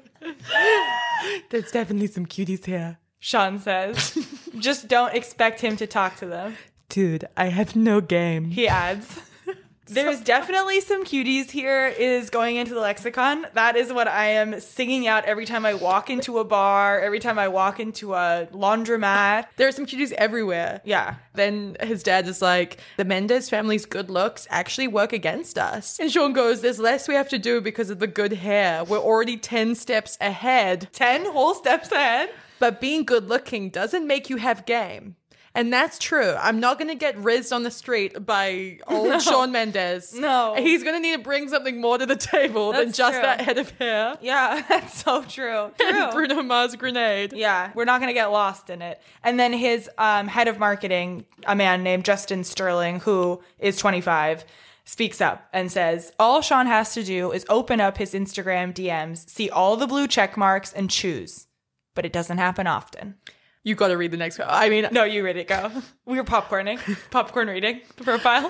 it. There's definitely some cuties here. Sean says, just don't expect him to talk to them. Dude, I have no game. He adds, there's definitely some cuties here is going into the lexicon. That is what I am singing out every time I walk into a bar, every time I walk into a laundromat. There are some cuties everywhere. Yeah. Then his dad is like, the Mendes family's good looks actually work against us. And Sean goes, there's less we have to do because of the good hair. We're already ten steps ahead. ten whole steps ahead. But being good looking doesn't make you have game. And that's true. I'm not going to get rizzed on the street by old No. Shawn Mendes. No. He's going to need to bring something more to the table than That's just true. that head of hair. Yeah, that's so true. And True. Bruno Mars grenade. Yeah, we're not going to get lost in it. And then his um, head of marketing, a man named Justin Sterling, who is twenty-five, speaks up and says, all Sean has to do is open up his Instagram D Ms, see all the blue check marks, and choose. But it doesn't happen often. You got to read the next one. I mean, No, you read it, go. We were popcorning. Popcorn reading the profile.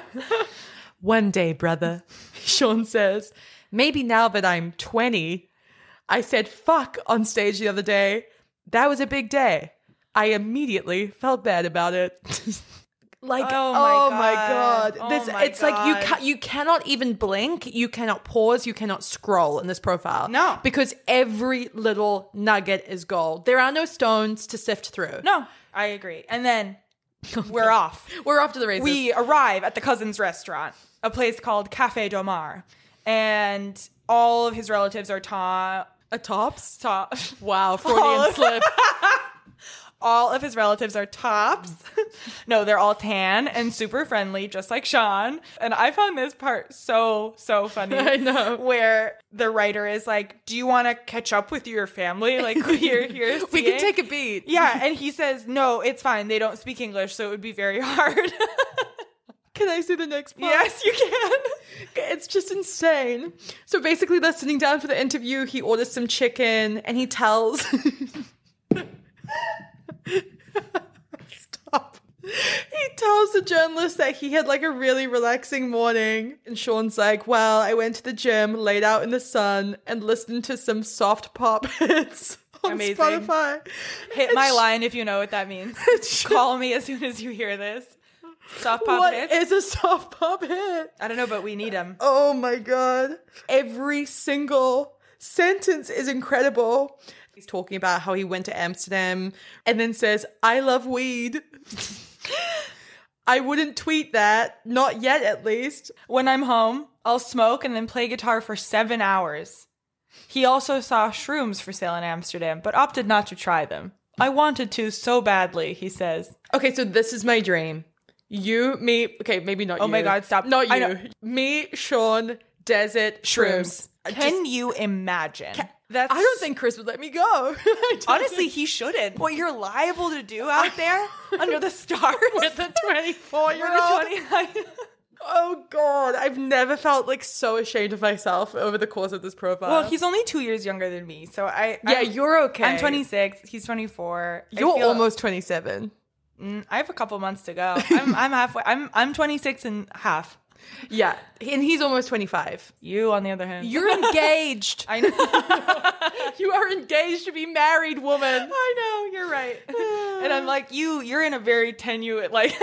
one day, brother, Sean says, maybe now that I'm twenty, I said fuck on stage the other day. That was a big day. I immediately felt bad about it. Like, Oh oh my my God. god, Oh this my it's like you God. ca- you cannot even blink, you cannot pause, you cannot scroll in this profile. No. because every little nugget is gold. There are no stones to sift through. No, I agree. And then we're off. We're off to the races. We arrive at the cousin's restaurant, a place called Café Domar. And all of his relatives are ta... a tops. ta- Wow, All Freudian of- slip. all of his relatives are tops. No, they're all tan and super friendly, just like Sean. And I found this part so, so funny. I know. Where the writer is like, do you want to catch up with your family? Like, we're here We can seeing?" take a beat. Yeah, and he says, no, it's fine. They don't speak English, so it would be very hard. Can I see the next part? Yes, you can. It's just insane. So basically, they're sitting down for the interview. He orders some chicken and he tells. Stop. He tells the journalist that he had like a really relaxing morning. And Sean's like, well, I went to the gym, laid out in the sun, and listened to some soft pop hits on Amazing. Spotify. Hit And my Sh- line if you know what that means. Call me as soon as you hear this. Soft pop What hits? is a soft pop hit? I don't know, but we need them. Oh my God. Every single sentence is incredible. He's talking about how he went to Amsterdam and then says, I love weed. I wouldn't tweet that. Not yet, at least. When I'm home, I'll smoke and then play guitar for seven hours. He also saw shrooms for sale in Amsterdam, but opted not to try them. I wanted to so badly, he says. Okay, so this is my dream. You, me, okay, maybe not Oh you. my God, stop. Not I you. know. Me, Sean, Desert, Shrooms. Can you imagine? That's I don't think Chris would let me go. I don't honestly think- he shouldn't. What you're liable to do out there under the stars with a twenty-four year with a old. twenty-nine. Oh God, I've never felt like so ashamed of myself over the course of this profile. Well, he's only two years younger than me, so I. yeah, I'm, you're okay. I'm twenty-six. He's twenty-four. I You're feel- almost twenty-seven. Mm, I have a couple months to go. I'm I'm halfway. I'm I'm twenty-six and half. Yeah, and he's almost twenty-five. You, on the other hand, You're engaged. I know. You are engaged to be married, woman. I know. You're right. And I'm like, you. You're in a very tenuous, like.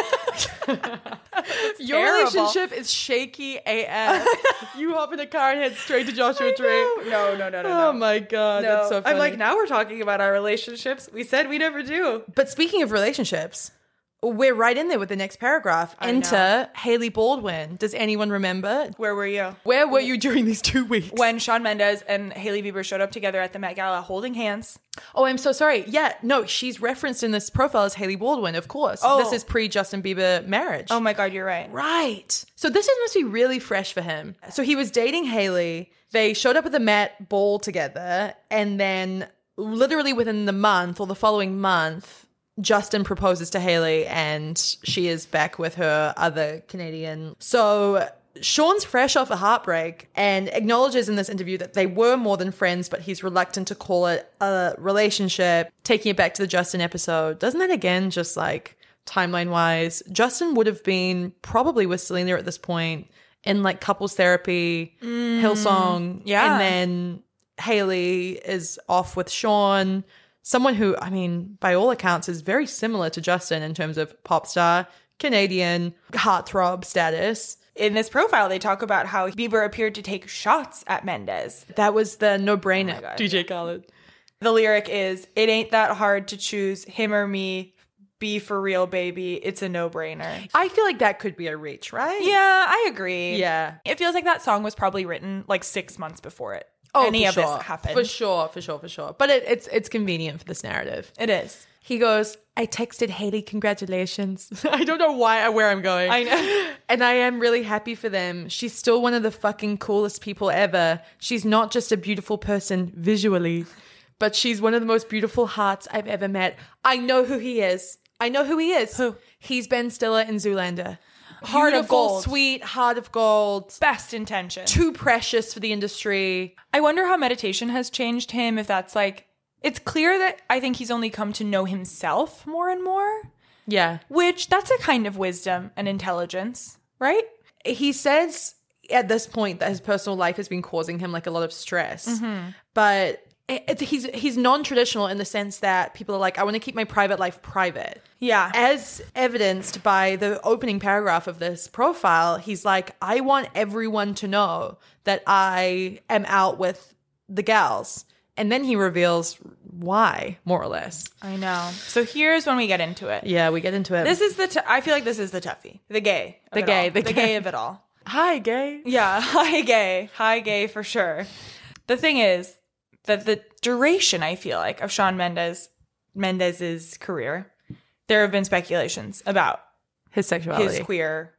Your terrible. relationship is shaky A F. You hop in a car and head straight to Joshua Tree. No, no, no, no. Oh my God, No. that's so funny. I'm like, now we're talking about our relationships. We said we never do. But speaking of relationships, we're right in there with the next paragraph. I Enter Hailey Baldwin. Does anyone remember? Where were you? Where were you during these two weeks? When Shawn Mendes and Hailey Bieber showed up together at the Met Gala holding hands. Oh, I'm so sorry. Yeah, no, she's referenced in this profile as Hailey Baldwin, of course. Oh. This is pre-Justin Bieber marriage. Oh my God, you're right. Right. So this is, must be really fresh for him. So he was dating Hailey. They showed up at the Met Ball together. And then literally within the month or the following month, Justin proposes to Hailey and she is back with her other Canadian. So Sean's fresh off a heartbreak and acknowledges in this interview that they were more than friends, but he's reluctant to call it a relationship, taking it back to the Justin episode. Doesn't that again just like timeline wise? Justin would have been probably with Selena at this point in like couples therapy, Mm, Hillsong. yeah. And then Hailey is off with Sean. Someone who, I mean, by all accounts is very similar to Justin in terms of pop star, Canadian, heartthrob status. In this profile, they talk about how Bieber appeared to take shots at Mendes. That was the Oh no-brainer. God. D J Khaled. The lyric is, "It ain't that hard to choose him or me. Be for real, baby. It's a no-brainer." I feel like that could be a reach, right? Yeah, I agree. Yeah. It feels like that song was probably written like six months before it. Oh, any for of sure. this happened. For sure, for sure, for sure. But it, it's it's convenient for this narrative. It is. He goes, I texted Hailey, congratulations. I don't know why where I'm going. I know. And I am really happy for them. She's still one of the fucking coolest people ever. She's not just a beautiful person visually, but she's one of the most beautiful hearts I've ever met. I know who he is. I know who he is. Who? He's Ben Stiller in Zoolander. Heart of Beautiful, gold. sweet, heart of gold. Best intention. Too precious for the industry. I wonder how meditation has changed him, if that's like, it's clear that I think he's only come to know himself more and more, Yeah. which that's a kind of wisdom and intelligence, right? He says at this point that his personal life has been causing him like a lot of stress, but it, it- he's he's non-traditional in the sense that people are like, I want to keep my private life private. Yeah. As evidenced by the opening paragraph of this profile, he's like, I want everyone to know that I am out with the gals. And then he reveals why, more or less. I know. So here's when we get into it. Yeah, we get into it. This is the, t- I feel like this is the toughie. The gay. of The it gay, all. the The gay. gay of it all. Hi, gay. Yeah. Hi, gay. Hi, gay for sure. The thing is that the duration, I feel like, of Shawn Mendes, Mendes's career, there have been speculations about His sexuality. his queer.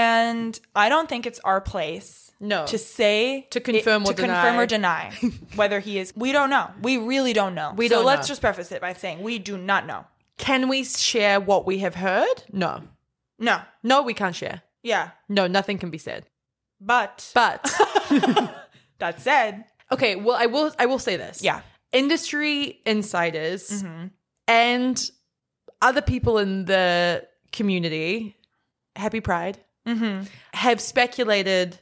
And I don't think it's our place No. to say To confirm it, or to deny. confirm or deny whether he is. We don't know. We really don't know. We so don't let's know. just preface it by saying we do not know. Can we share what we have heard? No. No. No, we can't share. Yeah. No, nothing can be said. But But that said, okay, well, I will. I will say this. yeah. Industry insiders Mm-hmm. and other people in the community, Happy Pride, Mm-hmm. have speculated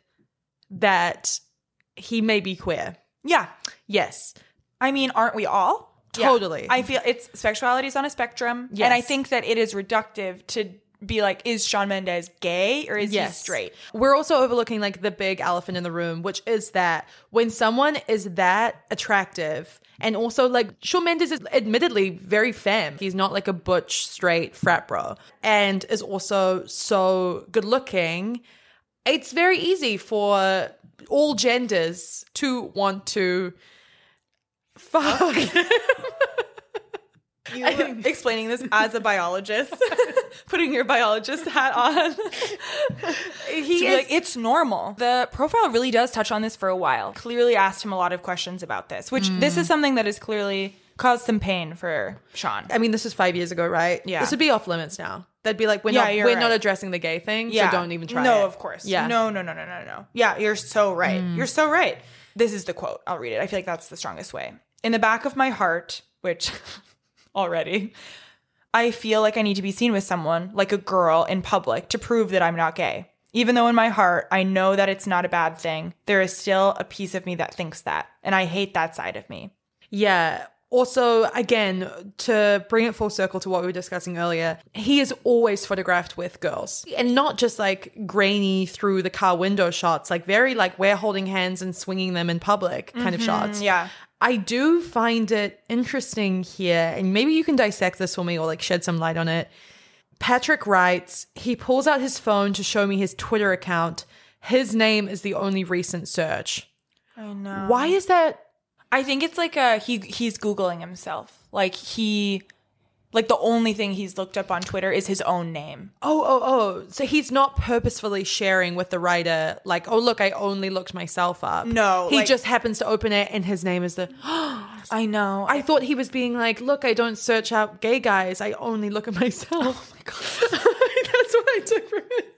that he may be queer. Yeah. Yes, I mean, aren't we all? Yeah. Totally. I feel it's sexuality is on a spectrum. Yes. And I think that it is reductive to be like, is Shawn Mendes gay or is he straight? We're also overlooking like the big elephant in the room, which is that when someone is that attractive, and also like Shawn Mendes is admittedly very femme. He's not like a butch straight frat bro, and is also so good looking. It's very easy for all genders to want to Fuck. You explaining this as a biologist, putting your biologist hat on. He He is, is- like, it's normal. The profile really does touch on this for a while. Clearly asked him a lot of questions about this, which this is something that has clearly caused some pain for Sean. I mean, this is five years ago, right? Yeah. This would be off limits now. They'd be like, we're Yeah, not, you're we're not right. addressing the gay thing, so don't even try no, it. of course. Yeah. No, no, no, no, no, no. Yeah, you're so right. You're so right. This is the quote. I'll read it. I feel like that's the strongest way. In the back of my heart, which already, I feel like I need to be seen with someone, like a girl, in public to prove that I'm not gay. Even though in my heart, I know that it's not a bad thing, there is still a piece of me that thinks that. And I hate that side of me. Yeah. Also, again, to bring it full circle to what we were discussing earlier, he is always photographed with girls. And not just like grainy through the car window shots, like very like we're holding hands and swinging them in public kind of shots. Yeah. I do find it interesting here, and maybe you can dissect this for me or like shed some light on it. Patrick writes, he pulls out his phone to show me his Twitter account. His name is the only recent search. I know. Why is that? I think it's like a he he's Googling himself. Like he like the only thing he's looked up on Twitter is his own name. Oh, oh, oh. So he's not purposefully sharing with the writer, like, oh, look, I only looked myself up. No, He like- just happens to open it and his name is the. I know. I thought he was being like, look, I don't search out gay guys. I only look at myself. Oh my God. That's what I took from it.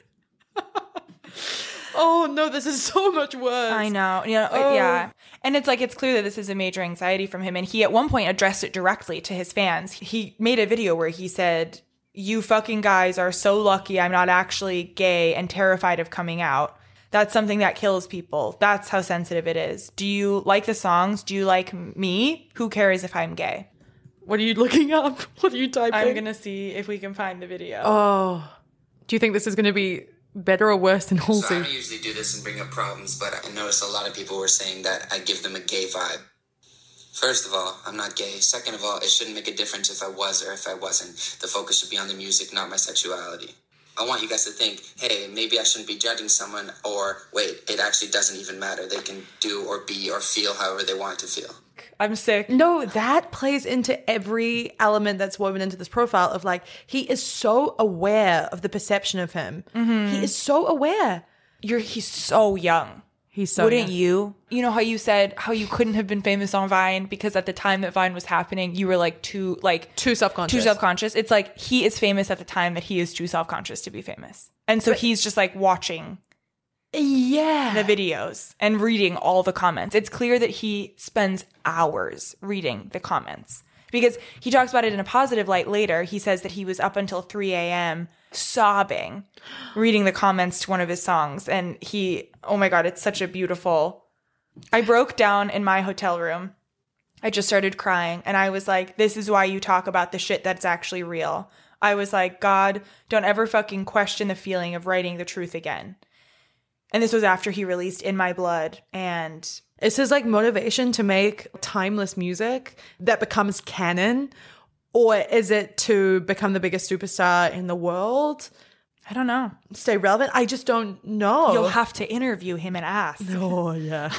Oh no, this is so much worse. I know. You know, Oh. yeah. And it's like it's clear that this is a major anxiety from him, and he at one point addressed it directly to his fans. He made a video where he said, "You fucking guys are so lucky I'm not actually gay and terrified of coming out. That's something that kills people. That's how sensitive it is. Do you like the songs? Do you like me? Who cares if I'm gay?" What are you looking up? What are you typing? I'm going to see if we can find the video. Oh. Do you think this is going to be better or worse than So I Halsey? don't usually do this and bring up problems, but I noticed a lot of people were saying that I give them a gay vibe. First of all, I'm not gay. Second of all, it shouldn't make a difference if I was or if I wasn't. The focus should be on the music, not my sexuality. I want you guys to think, hey, maybe I shouldn't be judging someone, or wait, it actually doesn't even matter. They can do or be or feel however they want to feel. I'm sick. No, that plays into every element that's woven into this profile of like, he is so aware of the perception of him. He is so aware. You're he's so young. He's so Wouldn't young. you? You know how you said how you couldn't have been famous on Vine because at the time that Vine was happening, you were like too like Too self-conscious. Too self-conscious. It's like he is famous at the time that he is too self-conscious to be famous. And so he's just like watching Yeah. the videos and reading all the comments. It's clear that he spends hours reading the comments because he talks about it in a positive light later. He says that he was up until three a.m. sobbing, reading the comments to one of his songs. And he, oh my God, it's such a beautiful. I broke down in my hotel room. I just started crying and I was like, this is why you talk about the shit that's actually real. I was like, God, don't ever fucking question the feeling of writing the truth again. And this was after he released In My Blood. And Is his like motivation to make timeless music that becomes canon? Or is it to become the biggest superstar in the world? I don't know. Stay relevant? I just don't know. You'll have to interview him and ask. Oh, yeah.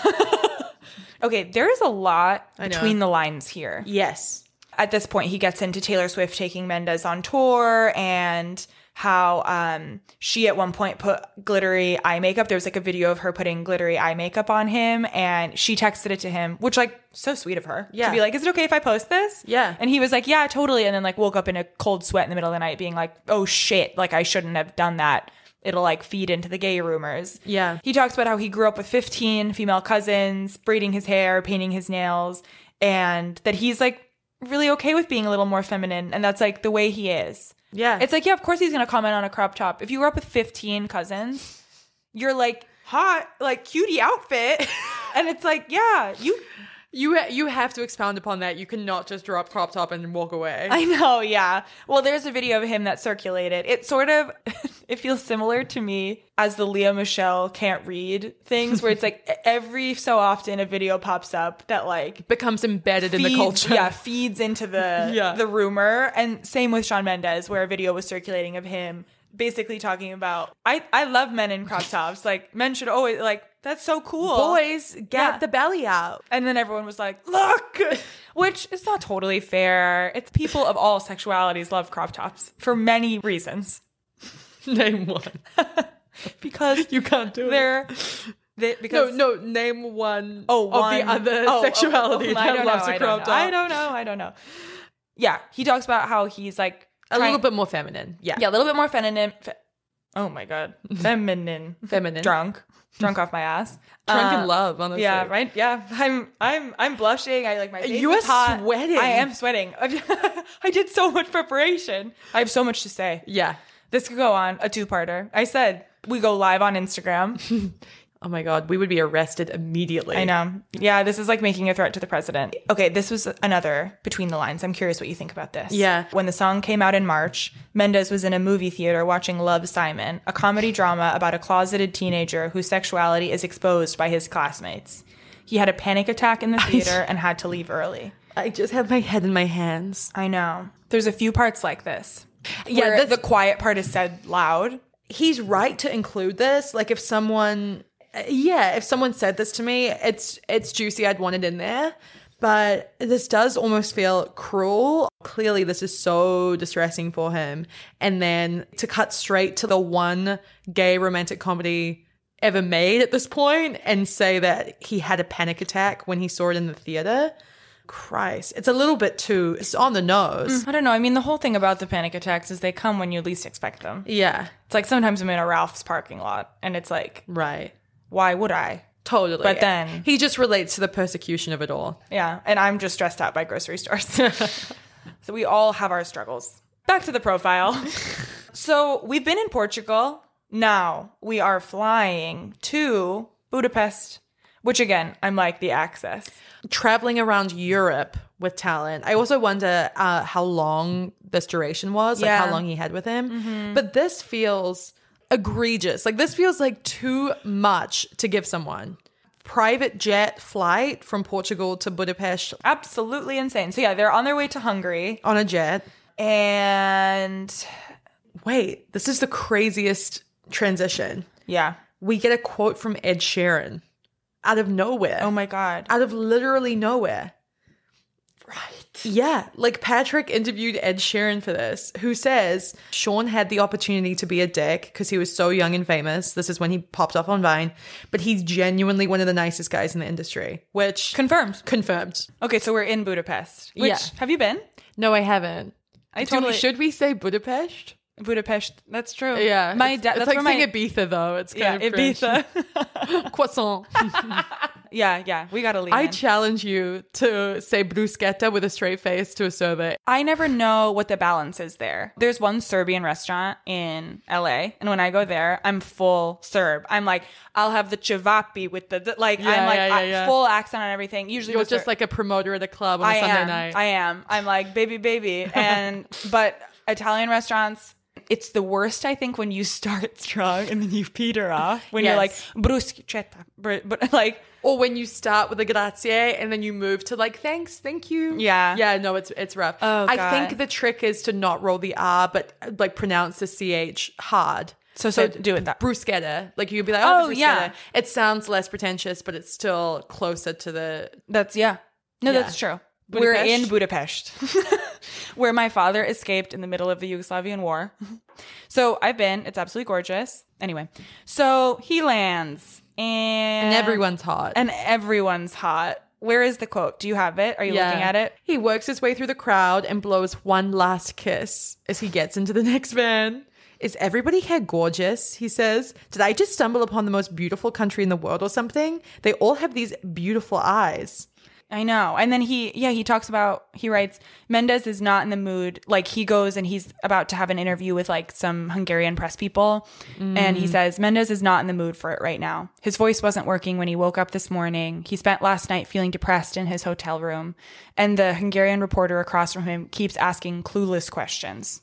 Okay, there is a lot I know. between the lines here. Yes. At this point, he gets into Taylor Swift taking Mendez on tour and how um, she at one point put glittery eye makeup. There was like a video of her putting glittery eye makeup on him and she texted it to him, which like so sweet of her Yeah. to be like, is it okay if I post this? Yeah. And he was like, yeah, totally. And then like woke up in a cold sweat in the middle of the night being like, oh shit, like I shouldn't have done that. It'll like feed into the gay rumors. Yeah. He talks about how he grew up with fifteen female cousins, braiding his hair, painting his nails, and that he's like really okay with being a little more feminine. And that's like the way he is. Yeah. It's like, yeah, of course he's going to comment on a crop top. If you grew up with fifteen cousins, you're like, hot, like cutie outfit. And it's like, yeah, you... You ha- you have to expound upon that. You cannot just drop crop top and walk away. I know, yeah. Well, there's a video of him that circulated. It sort of, it feels similar to me as the Leah Michelle can't read things where it's like every so often a video pops up that like Becomes embedded in the feeds- culture. Yeah, feeds into the Yeah. the rumor. And same with Shawn Mendes, where a video was circulating of him basically talking about I, I love men in crop tops. Like men should always like that's so cool. boys, get Yeah. the belly out. And then everyone was like, look, which is not totally fair. It's people of all sexualities love crop tops for many reasons. Name one. Because You can't do it. they're, they, No, because no, name one oh, of one, the other oh, sexuality oh, oh, I that don't loves know, a I crop don't top. know. I don't know. I don't know. Yeah, he talks about how he's like A trying- little bit more feminine. Yeah. yeah, a little bit more feminine. Fe- oh my god, feminine, Feminine. drunk, drunk off my ass, Drunk Uh, in love, honestly. Yeah, right. Yeah, I'm, I'm, I'm blushing. I like my face You is are hot. sweating. I am sweating. I did so much preparation. I have so much to say. Yeah. This could go on a two-parter. I said we go live on Instagram. Oh my God, we would be arrested immediately. I know. Yeah, this is like making a threat to the president. Okay, this was another Between the Lines. I'm curious what you think about this. Yeah. When the song came out in March, Mendes was in a movie theater watching Love, Simon, a comedy drama about a closeted teenager whose sexuality is exposed by his classmates. He had a panic attack in the theater and had to leave early. I just have my head in my hands. I know. There's a few parts like this. Yeah, where that's- the quiet part is said loud. He's right to include this. Like if someone, yeah, if someone said this to me, it's it's juicy. I'd want it in there. But this does almost feel cruel. Clearly, this is so distressing for him. And then to cut straight to the one gay romantic comedy ever made at this point and say that he had a panic attack when he saw it in the theater. Christ, it's a little bit too, it's on the nose. I don't know. I mean, the whole thing about the panic attacks is they come when you least expect them. Yeah, It's like sometimes I'm in a Ralph's parking lot and it's like, right. why would I? Totally. But then- he just relates to the persecution of it all. Yeah. And I'm just stressed out by grocery stores. So we all have our struggles. Back to the profile. So we've been in Portugal. Now we are flying to Budapest, which again, I'm like the access. Traveling around Europe with talent. I also wonder uh, how long this duration was, like Yeah. how long he had with him. But this feels egregious. Like this feels like too much to give someone. Private jet flight from Portugal to Budapest Absolutely insane. So yeah, they're on their way to Hungary. on a jet. And Wait, this is the craziest transition. yeah. We get a quote from Ed Sheeran out of nowhere. Oh my God. Out of literally nowhere. Right. Yeah, like Patrick interviewed Ed Sheeran for this, who says Sean had the opportunity to be a dick because he was so young and famous. This is when he popped off on Vine, but he's genuinely one of the nicest guys in the industry, which Confirmed. confirmed. Okay, so we're in Budapest. Which, Yeah. have you been? No, I haven't. I Do we- totally should we say Budapest? Budapest. That's true. Yeah, my it's, dad. it's That's like where my saying Ibiza though. It's yeah kind of cringe. Ibiza. Croissant. yeah, yeah. We gotta leave. I I challenge you to say bruschetta with a straight face to a survey. I never know what the balance is there. There's one Serbian restaurant in L A, and when I go there, I'm full Serb. I'm like, I'll have the cevapi with the, the like. Yeah, I'm like yeah, yeah, I- yeah. full accent on everything. Usually, You're the Ser- just like a promoter at a club on a I Sunday am. night. I am. I'm like baby, baby, and but Italian restaurants. It's the worst, I think, when you start strong and then you peter off. When you're like Yes. bruschetta, but, but like Or when you start with a grazie and then you move to like thanks, thank you. Yeah. Yeah, no, it's it's rough. Oh, I God. think the trick is to not roll the R, but like pronounce the C H hard. So- so do it that- bruschetta. Like you'd be like, oh, Oh, the bruschetta. yeah. It sounds less pretentious, but it's still closer to the that's yeah. No, Yeah. that's true. Budapest? We're in Budapest, where my father escaped in the middle of the Yugoslavian war. So I've been. It's absolutely gorgeous. Anyway, so he lands, and and everyone's hot. and everyone's hot. Where is the quote? Do you have it? Are you looking at it? He works his way through the crowd and blows one last kiss as he gets into the next van. Is everybody here gorgeous? He says. Did I just stumble upon the most beautiful country in the world or something? They all have these beautiful eyes. I know. And then he, yeah, he talks about, he writes, Mendes is not in the mood. Like he goes and he's about to have an interview with like some Hungarian press people. And he says, Mendes is not in the mood for it right now. His voice wasn't working when he woke up this morning. He spent last night feeling depressed in his hotel room. And the Hungarian reporter across from him keeps asking clueless questions.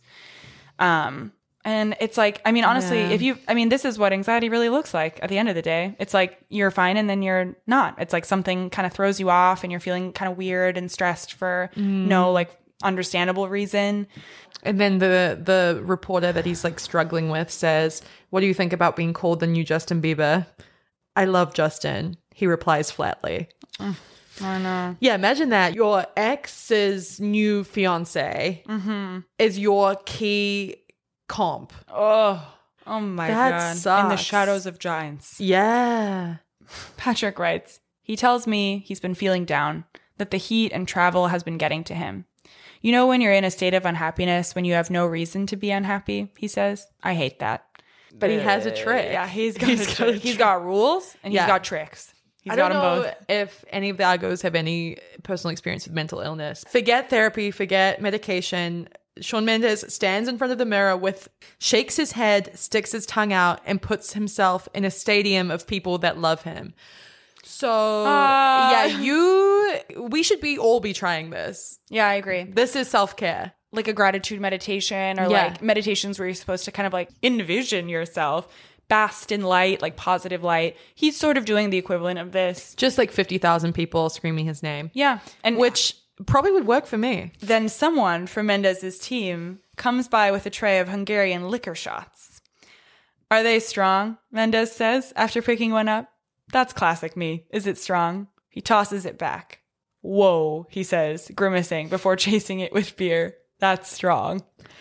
Um, And it's like, I mean, honestly, Yeah. if you, I mean, this is what anxiety really looks like at the end of the day. It's like you're fine and then you're not. It's like something kind of throws you off and you're feeling kind of weird and stressed for no like understandable reason. And then the the reporter that he's like struggling with says, "What do you think about being called the new Justin Bieber?" I love Justin, he replies flatly. I know. Yeah, imagine that. Your ex's new fiance Mm-hmm. is your key comp. Oh, oh my That God. In the sucks. shadows of giants. Yeah. Patrick writes, he tells me he's been feeling down, that the heat and travel has been getting to him. You know when you're in a state of unhappiness when you have no reason to be unhappy, he says. I hate that. But he has a trick. Yeah, he's got, He's a got trick. a He's trick. got rules and Yeah. he's got tricks. He's I got don't them know both. if any of the Argos have any personal experience with mental illness. Forget therapy, forget medication. Shawn Mendes stands in front of the mirror with, shakes his head, sticks his tongue out, and puts himself in a stadium of people that love him. So, Uh. yeah, you, we should be all be trying this. Yeah, I agree. This is self-care. Like a gratitude meditation or Yeah. like meditations where you're supposed to kind of like envision yourself, bask in light, like positive light. He's sort of doing the equivalent of this. Just like fifty thousand people screaming his name. Yeah. And Which probably would work for me. then someone from Mendez's team comes by with a tray of Hungarian liquor shots. Are they strong? Mendez says after picking one up. That's classic me. Is it strong? He tosses it back. Whoa, he says, grimacing before chasing it with beer. That's strong.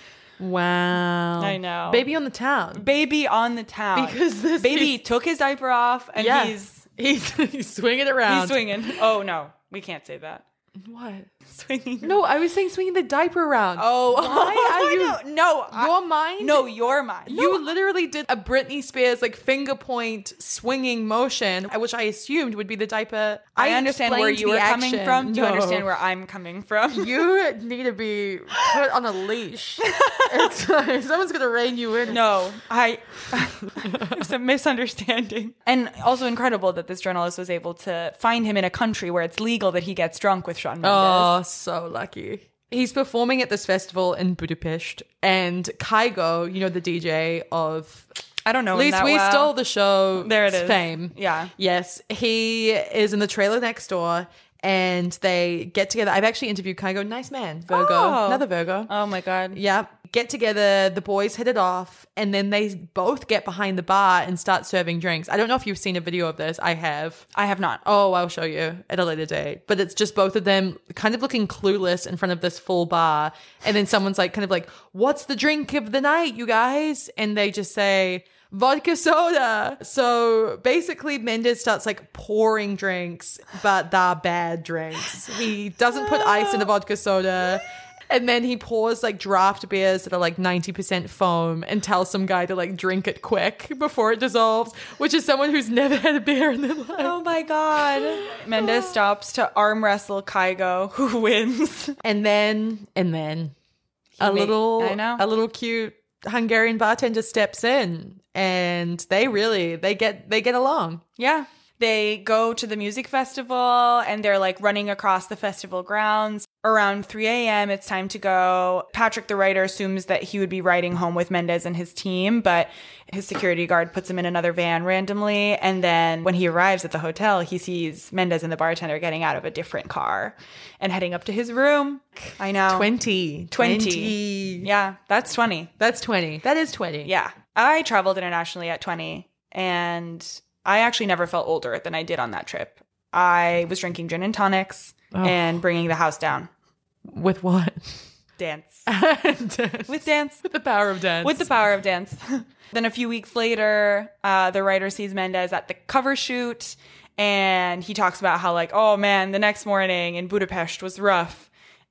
Wow. I know. Baby on the town. Baby on the town. Because this baby is- took his diaper off and Yeah. he's He's, he's swinging it around. he's swinging. Oh no, we can't say that. What? Swinging. No, I was saying swinging the diaper around. Oh, Why are you- No, no I- Your mind? No, your mind. You literally did a Britney Spears like finger point swinging motion, which I assumed would be the diaper. I understand where explained you were the coming action. from. Do you No. understand where I'm coming from? You need to be put on a leash. It's like, someone's gonna rein you in. No, I. It's a misunderstanding. And also incredible that this journalist was able to find him in a country where it's legal that he gets drunk with Shawn Mendes. Oh, so lucky. He's performing at this festival in Budapest, and Kygo, you know, the D J of I don't know. At him least that we well. stole the show. There it is. Fame. Yeah. Yes. He is in the trailer next door and they get together. I've actually interviewed Kygo. Nice man. Virgo. Oh. Another Virgo. Oh my God. Yeah. Get together. The boys hit it off and then they both get behind the bar and start serving drinks. I don't know if you've seen a video of this. I have. I have not. Oh, I'll show you at a later date. But it's just both of them kind of looking clueless in front of this full bar. And then someone's like, kind of like, what's the drink of the night, you guys? And they just say, vodka soda. So basically, Mendes starts like pouring drinks, but they're bad drinks. He doesn't put ice in a vodka soda. And then he pours like draft beers that are like ninety percent foam and tells some guy to like drink it quick before it dissolves, which is someone who's never had a beer in their life. Oh my God. Mendes stops to arm wrestle Kygo, who wins. And then, and then a ma- little, I know. a little cute Hungarian bartender steps in and they really, they get, they get along. Yeah. They go to the music festival and they're like running across the festival grounds. Around three a.m., it's time to go. Patrick, the writer, assumes that he would be riding home with Mendes and his team, but his security guard puts him in another van randomly. And then when he arrives at the hotel, he sees Mendes and the bartender getting out of a different car and heading up to his room. I know. twenty. twenty. Yeah, that's twenty. That's twenty. That is twenty. Yeah. I traveled internationally at twenty, and I actually never felt older than I did on that trip. I was drinking gin and tonics Oh. and bringing the house down. With what? Dance. Dance. With dance. With the power of dance. With the power of dance. Then a few weeks later, uh, the writer sees Mendes at the cover shoot, and he talks about how, like, oh man, the next morning in Budapest was rough.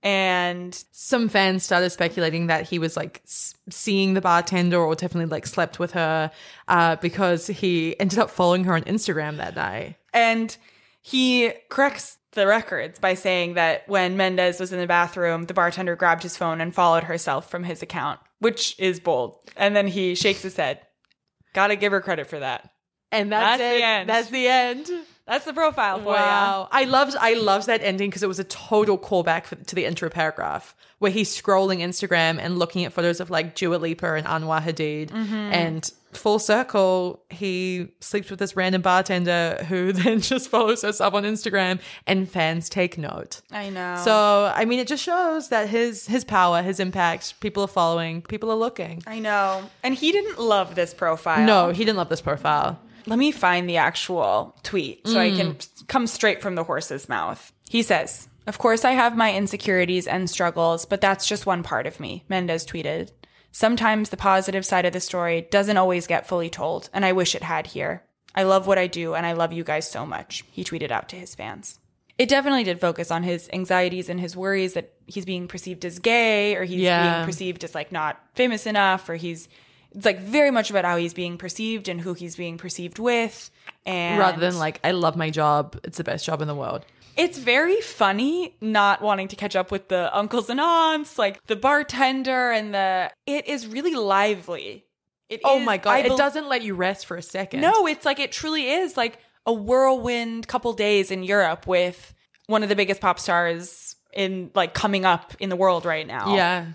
And Some fans started speculating that he was like s- seeing the bartender or definitely like slept with her uh, because he ended up following her on Instagram that night. And he corrects the records by saying that when Mendes was in the bathroom, the bartender grabbed his phone and followed herself from his account, which is bold. And then he shakes his head. Gotta give her credit for that. And that's, That's it. the end. That's the end. That's the profile for Wow. I loved I loved that ending because it was a total callback for, to the intro paragraph where he's scrolling Instagram and looking at photos of like Dua Lipa and Anwar Hadid. And full circle, he sleeps with this random bartender who then just follows herself on Instagram and fans take note. ya. I know. So, I mean, it just shows that his his power, his impact, people are following, people are looking. I know. And he didn't love this profile. No, he didn't love this profile. Let me find the actual tweet so I can come straight from the horse's mouth. He says, "Of course I have my insecurities and struggles, but that's just one part of me," Mendes tweeted. "Sometimes the positive side of the story doesn't always get fully told, and I wish it had here. I love what I do, and I love you guys so much," he tweeted out to his fans. It definitely did focus on his anxieties and his worries that he's being perceived as gay, or he's Yeah. being perceived as like not famous enough, or he's it's like very much about how he's being perceived and who he's being perceived with. And Rather than like, I love my job. It's the best job in the world. it's very funny not wanting to catch up with the uncles and aunts, like the bartender and the it is really lively. It Oh is- my God. I it bel- doesn't let you rest for a second. No, it's like it truly is like a whirlwind couple days in Europe with one of the biggest pop stars in like coming up in the world right now. Yeah.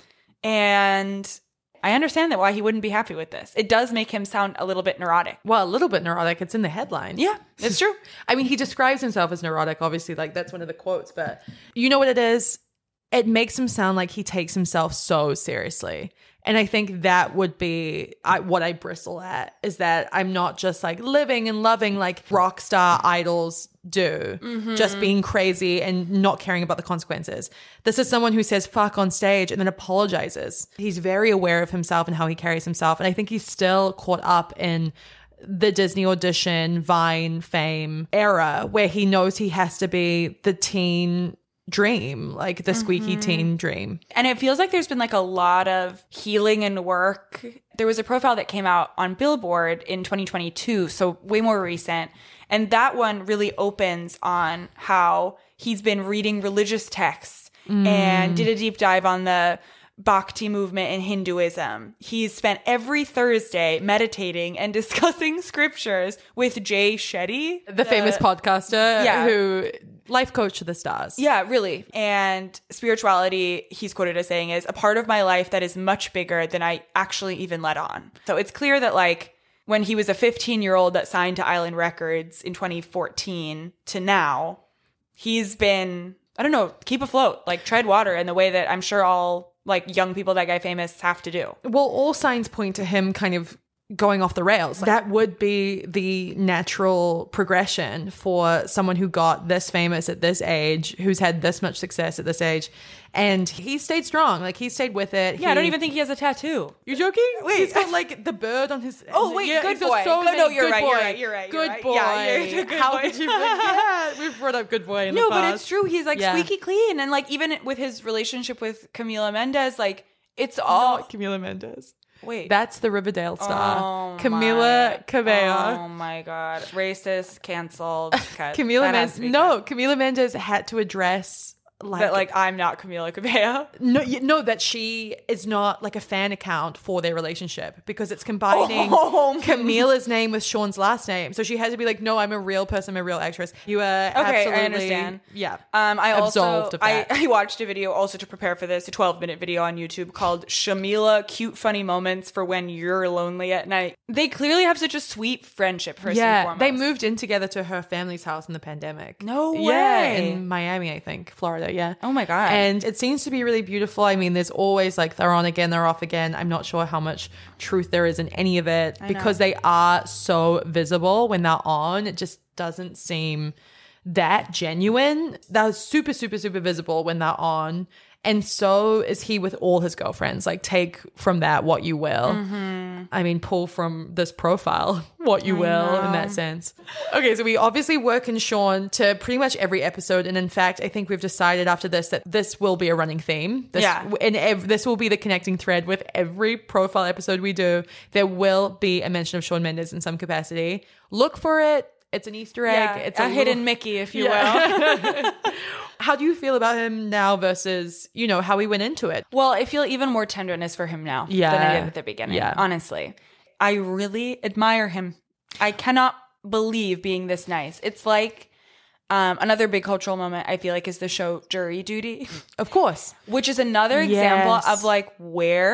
And I understand that why he wouldn't be happy with this. It does make him sound a little bit neurotic. Well, a little bit neurotic. It's in the headline. Yeah, it's true. I mean, he describes himself as neurotic, obviously, like that's one of the quotes, but you know what it is? It makes him sound like he takes himself so seriously. And I think that would be I, what I bristle at, is that I'm not just like living and loving like rock star idols do, just being crazy and not caring about the consequences. This is someone who says fuck on stage and then apologizes. He's very aware of himself and how he carries himself. And I think he's still caught up in the Disney audition, Vine fame era where he knows he has to be the teen dream, like the squeaky teen dream. And it feels like there's been like a lot of healing and work. There was a profile that came out on Billboard in twenty twenty-two, so way more recent. And that one really opens on how he's been reading religious texts and did a deep dive on the Bhakti movement in Hinduism. He's spent every Thursday meditating and discussing scriptures with Jay Shetty, The famous podcaster Yeah. who life coach to the stars. Yeah, really. And spirituality, he's quoted as saying, is a part of my life that is much bigger than I actually even let on. So it's clear that like when he was a fifteen-year-old that signed to Island Records in twenty fourteen to now, he's been, I don't know, keep afloat, like tread water in the way that I'm sure all like young people that got famous have to do. Well, all signs point to him kind of going off the rails. That would be the natural progression for someone who got this famous at this age, who's had this much success at this age. And he stayed strong. Like, he stayed with it. Yeah, He- I don't even think he has a tattoo. You're joking? Wait. He's got like the bird on his. Oh, wait, good he's got boy. So Good- many- no, you're good right, boy. you're right, you're right, you're Good right. boy. Yeah, you're a good How boy. could you forget? We've brought up good boy in No, the but past. it's true. He's like Yeah. squeaky clean. And like even with his relationship with Camila Mendes, like it's all. Not Camila Mendes. Wait. That's the Riverdale star. Oh Camila my- Cabello. Oh my God. Racist, canceled. cut. Camila That has Mendes. to be No, cut. Camila Mendes had to address like, That like I'm not Camila Cabello. no, you, no, that she is not like a fan account for their relationship because it's combining Oh. Camila's name with Sean's last name. So she had to be like, no, I'm a real person, I'm a real actress. You are Okay, absolutely, I understand. Yeah. Um, I also absolved of I, that. I watched a video also to prepare for this, a twelve minute video on YouTube called Shamila Cute Funny Moments for When You're Lonely at Night. They clearly have such a sweet friendship, first and yeah, foremost. they moved in together to her family's house in the pandemic. No Yeah, way. in Miami, I think, Florida. Yeah. Oh my God. And it seems to be really beautiful. I mean, there's always like they're on again, they're off again. I'm not sure how much truth there is in any of it because they are so visible when they're on. It just doesn't seem that genuine. They're super, super, super visible when they're on. And so is he with all his girlfriends. Like, take from that what you will. Mm-hmm. I mean, pull from this profile what you will in that sense. Okay, so we obviously work in Sean to pretty much every episode. And in fact, I think we've decided after this that this will be a running theme. This, Yeah. And ev- this will be the connecting thread with every profile episode we do. There will be a mention of Shawn Mendes in some capacity. Look for it. It's an Easter egg. yeah, It's a, a, hidden little- Mickey, if you Yeah. will. How do you feel about him now versus, you know, how he went into it? Well, I feel even more tenderness for him now Yeah. than I did at the beginning, Yeah. honestly. I really admire him. I cannot believe being this nice. It's like um, another big cultural moment, I feel like, is the show Jury Duty, Of course. which is another example Yes. of like, where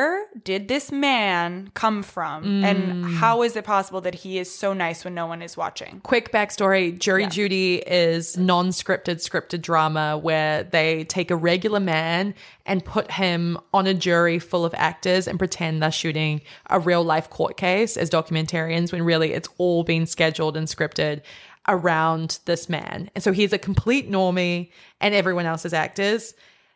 did this man come from? And how is it possible that he is so nice when no one is watching? Quick backstory, Jury Yeah. Duty is non-scripted, scripted drama where they take a regular man and put him on a jury full of actors and pretend they're shooting a real-life court case as documentarians when really it's all been scheduled and scripted around this man. And so he's a complete normie and everyone else is actors.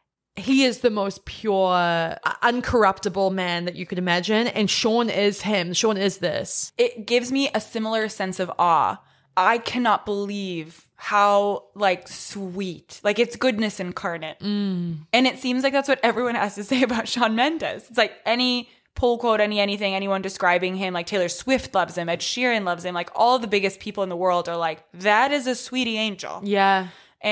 He is the most pure, uh, uncorruptible man that you could imagine. And Sean is him. Sean is this. It gives me a similar sense of awe. I cannot believe how, like, sweet. Like, it's goodness incarnate. Mm. And it seems like that's what everyone has to say about Shawn Mendes. It's like any pull quote, any anything, anyone describing him, like Taylor Swift loves him, Ed Sheeran loves him. Like, all the biggest people in the world are like, that is a sweetie angel. Yeah.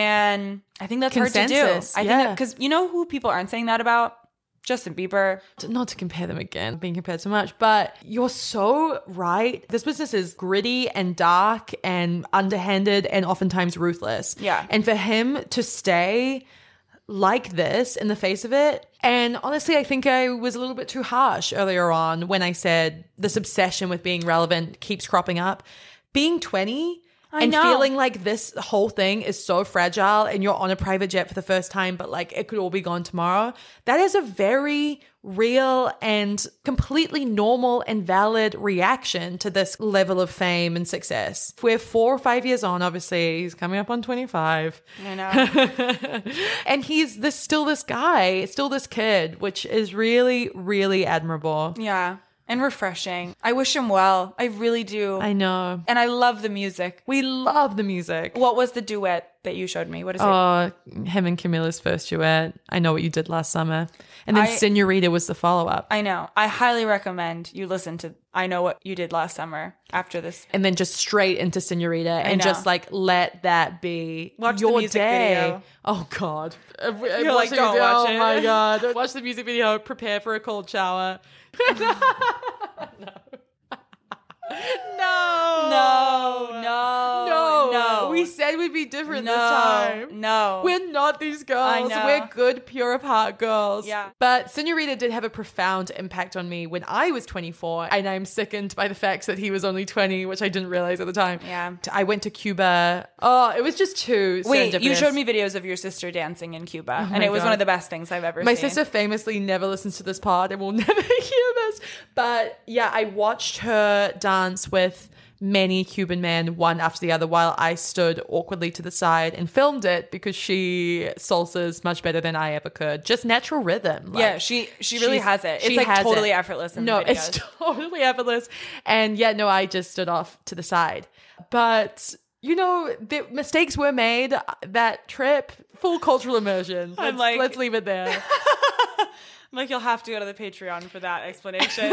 And I think that's hard Consensus, to do. I yeah. think because you know who people aren't saying that about? Justin Bieber. Not to compare them again, being compared so much, but you're so right. This business is gritty and dark and underhanded and oftentimes ruthless. Yeah. And for him to stay like this in the face of it, and honestly, I think I was a little bit too harsh earlier on when I said this obsession with being relevant keeps cropping up. Being twenty I and know. feeling like this whole thing is so fragile and you're on a private jet for the first time, but like it could all be gone tomorrow. That is a very real and completely normal and valid reaction to this level of fame and success. We're four or five years on, obviously. He's coming up on twenty-five. I know. And he's this still this guy, still this kid, which is really, really admirable. Yeah. And refreshing. I wish him well. I really do. I know. And I love the music. We love the music. What was the duet that you showed me? What is it? Oh, him and Camila's first duet. I Know What You Did Last Summer. And then I- Senorita was the follow-up. I know. I highly recommend you listen to I Know What You Did Last Summer after this. And then just straight into Senorita and know. just like let that be Watch the your music day. video. Oh God. You're like, don't watch Oh it. my God. Watch the music video. Prepare for a cold shower. No. No, no, No. no. We said we'd be different no, this time. No. We're not these girls. know. We're good, pure of heart girls. Yeah. But Senorita did have a profound impact on me when I was twenty-four, and I'm sickened by the fact that he was only twenty, which I didn't realize at the time. Yeah. I went to Cuba. Oh, it was just too Wait, you serendipitous. showed me videos of your sister dancing in Cuba, and my it was God. one of the best things I've ever My seen. sister famously never listens to this pod and will never hear this. But yeah, I watched her dance with many Cuban men, one after the other, while I stood awkwardly to the side and filmed it because she salsas much better than I ever could. Just natural rhythm. Like, yeah, she she really she's- has it. It's she like has totally it. effortless in No, the videos. it's totally effortless. And yeah, no, I just stood off to the side. But you know, the mistakes were made. That trip, full cultural immersion. Let's, like- let's leave it there. Like, you'll have to go to the Patreon for that explanation.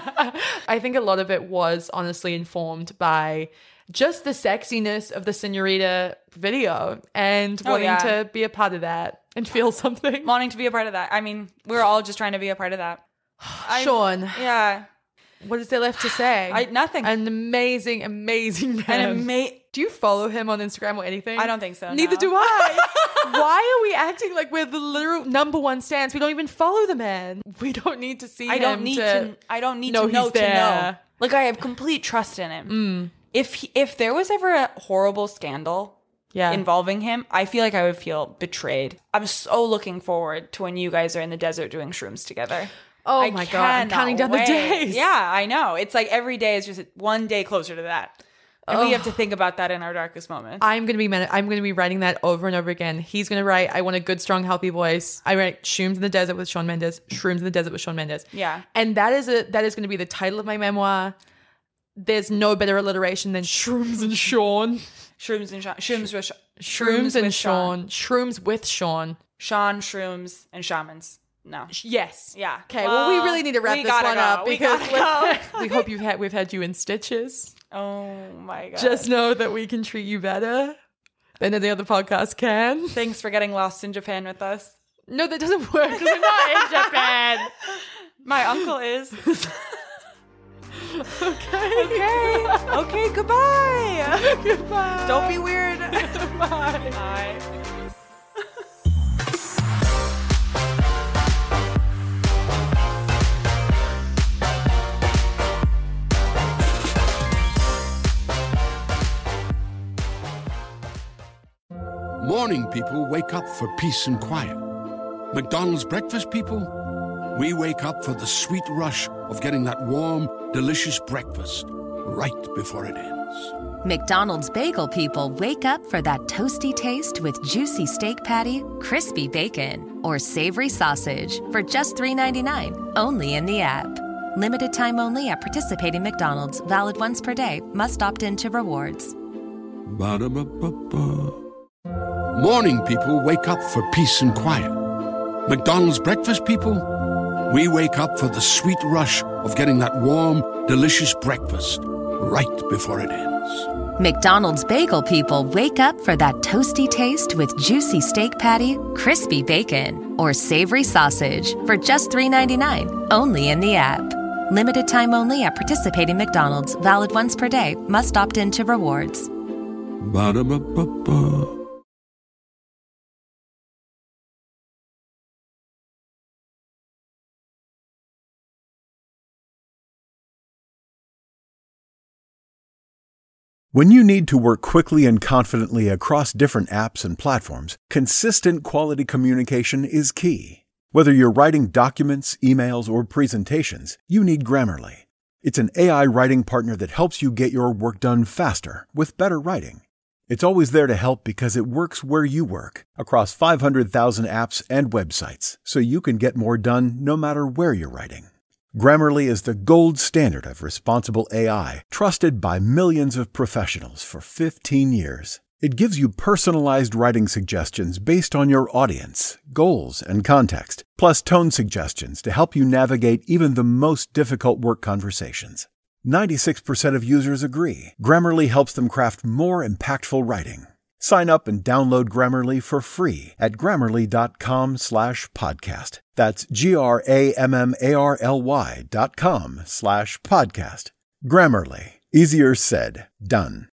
I think a lot of it was honestly informed by just the sexiness of the Senorita video and Oh, wanting yeah. to be a part of that and feel something. Wanting to be a part of that. I mean, we're all just trying to be a part of that. I- Sean, Yeah. what is there left to say? I nothing. An amazing, amazing man. And ama- Do you follow him on Instagram or anything? I don't think so, Neither no. do I. Why are we acting like we're the literal number one stans? We don't even follow the man. We don't need to see I him don't need to, to, I don't need know to know he's to know. there. Like, I have complete trust in him. If he, if there was ever a horrible scandal Yeah. involving him, I feel like I would feel betrayed. I'm so looking forward to when you guys are in the desert doing shrooms together. Oh I my God, I'm cannot counting down the wait. days. Yeah, I know. It's like every day is just one day closer to that. And we have to think about that in our darkest moments. I'm gonna be man- I'm gonna be writing that over and over again. He's gonna write, I want a good, strong, healthy voice. I write Shrooms in the Desert with Shawn Mendes. Shrooms in the Desert with Shawn Mendes. Yeah. And that is a that is gonna be the title of my memoir. There's no better alliteration than Shrooms and Sean. Shrooms and Sean. Shrooms with Sean. Shrooms and with Sean. Shrooms with Sean. Sean, shrooms, and shamans. No. Yes. Yeah. Okay. Well, we Well, really need to wrap we this gotta one go. up We because gotta go. we hope you've had we've had you in stitches. Oh my God. Just know that we can treat you better than any other podcast can. Thanks for getting lost in Japan with us. No, that doesn't work because we're not in Japan. My uncle is. Okay. Okay. Okay, goodbye. Goodbye. Don't be weird. Bye. Bye. Morning people wake up for peace and quiet. McDonald's breakfast people, we wake up for the sweet rush of getting that warm, delicious breakfast right before it ends. McDonald's bagel people wake up for that toasty taste with juicy steak patty, crispy bacon, or savory sausage for just three ninety-nine, only in the app. Limited time only at participating McDonald's. Valid once per day. Must opt into rewards. Ba-da-ba-ba-ba. Morning people wake up for peace and quiet. McDonald's breakfast people, we wake up for the sweet rush of getting that warm, delicious breakfast right before it ends. McDonald's bagel people wake up for that toasty taste with juicy steak patty, crispy bacon, or savory sausage for just three ninety-nine, only in the app. Limited time only at participating McDonald's. Valid once per day. Must opt into rewards. Ba-da-ba-ba-ba. When you need to work quickly and confidently across different apps and platforms, consistent quality communication is key. Whether you're writing documents, emails, or presentations, you need Grammarly. It's an A I writing partner that helps you get your work done faster with better writing. It's always there to help because it works where you work, across five hundred thousand apps and websites, so you can get more done no matter where you're writing. Grammarly is the gold standard of responsible A I, trusted by millions of professionals for fifteen years. It gives you personalized writing suggestions based on your audience, goals, and context, plus tone suggestions to help you navigate even the most difficult work conversations. ninety-six percent of users agree. Grammarly helps them craft more impactful writing. Sign up and download Grammarly for free at grammarly.com slash podcast. That's G-R-A-M-M-A-R-L-Y dot com slash podcast. Grammarly. Easier said, done.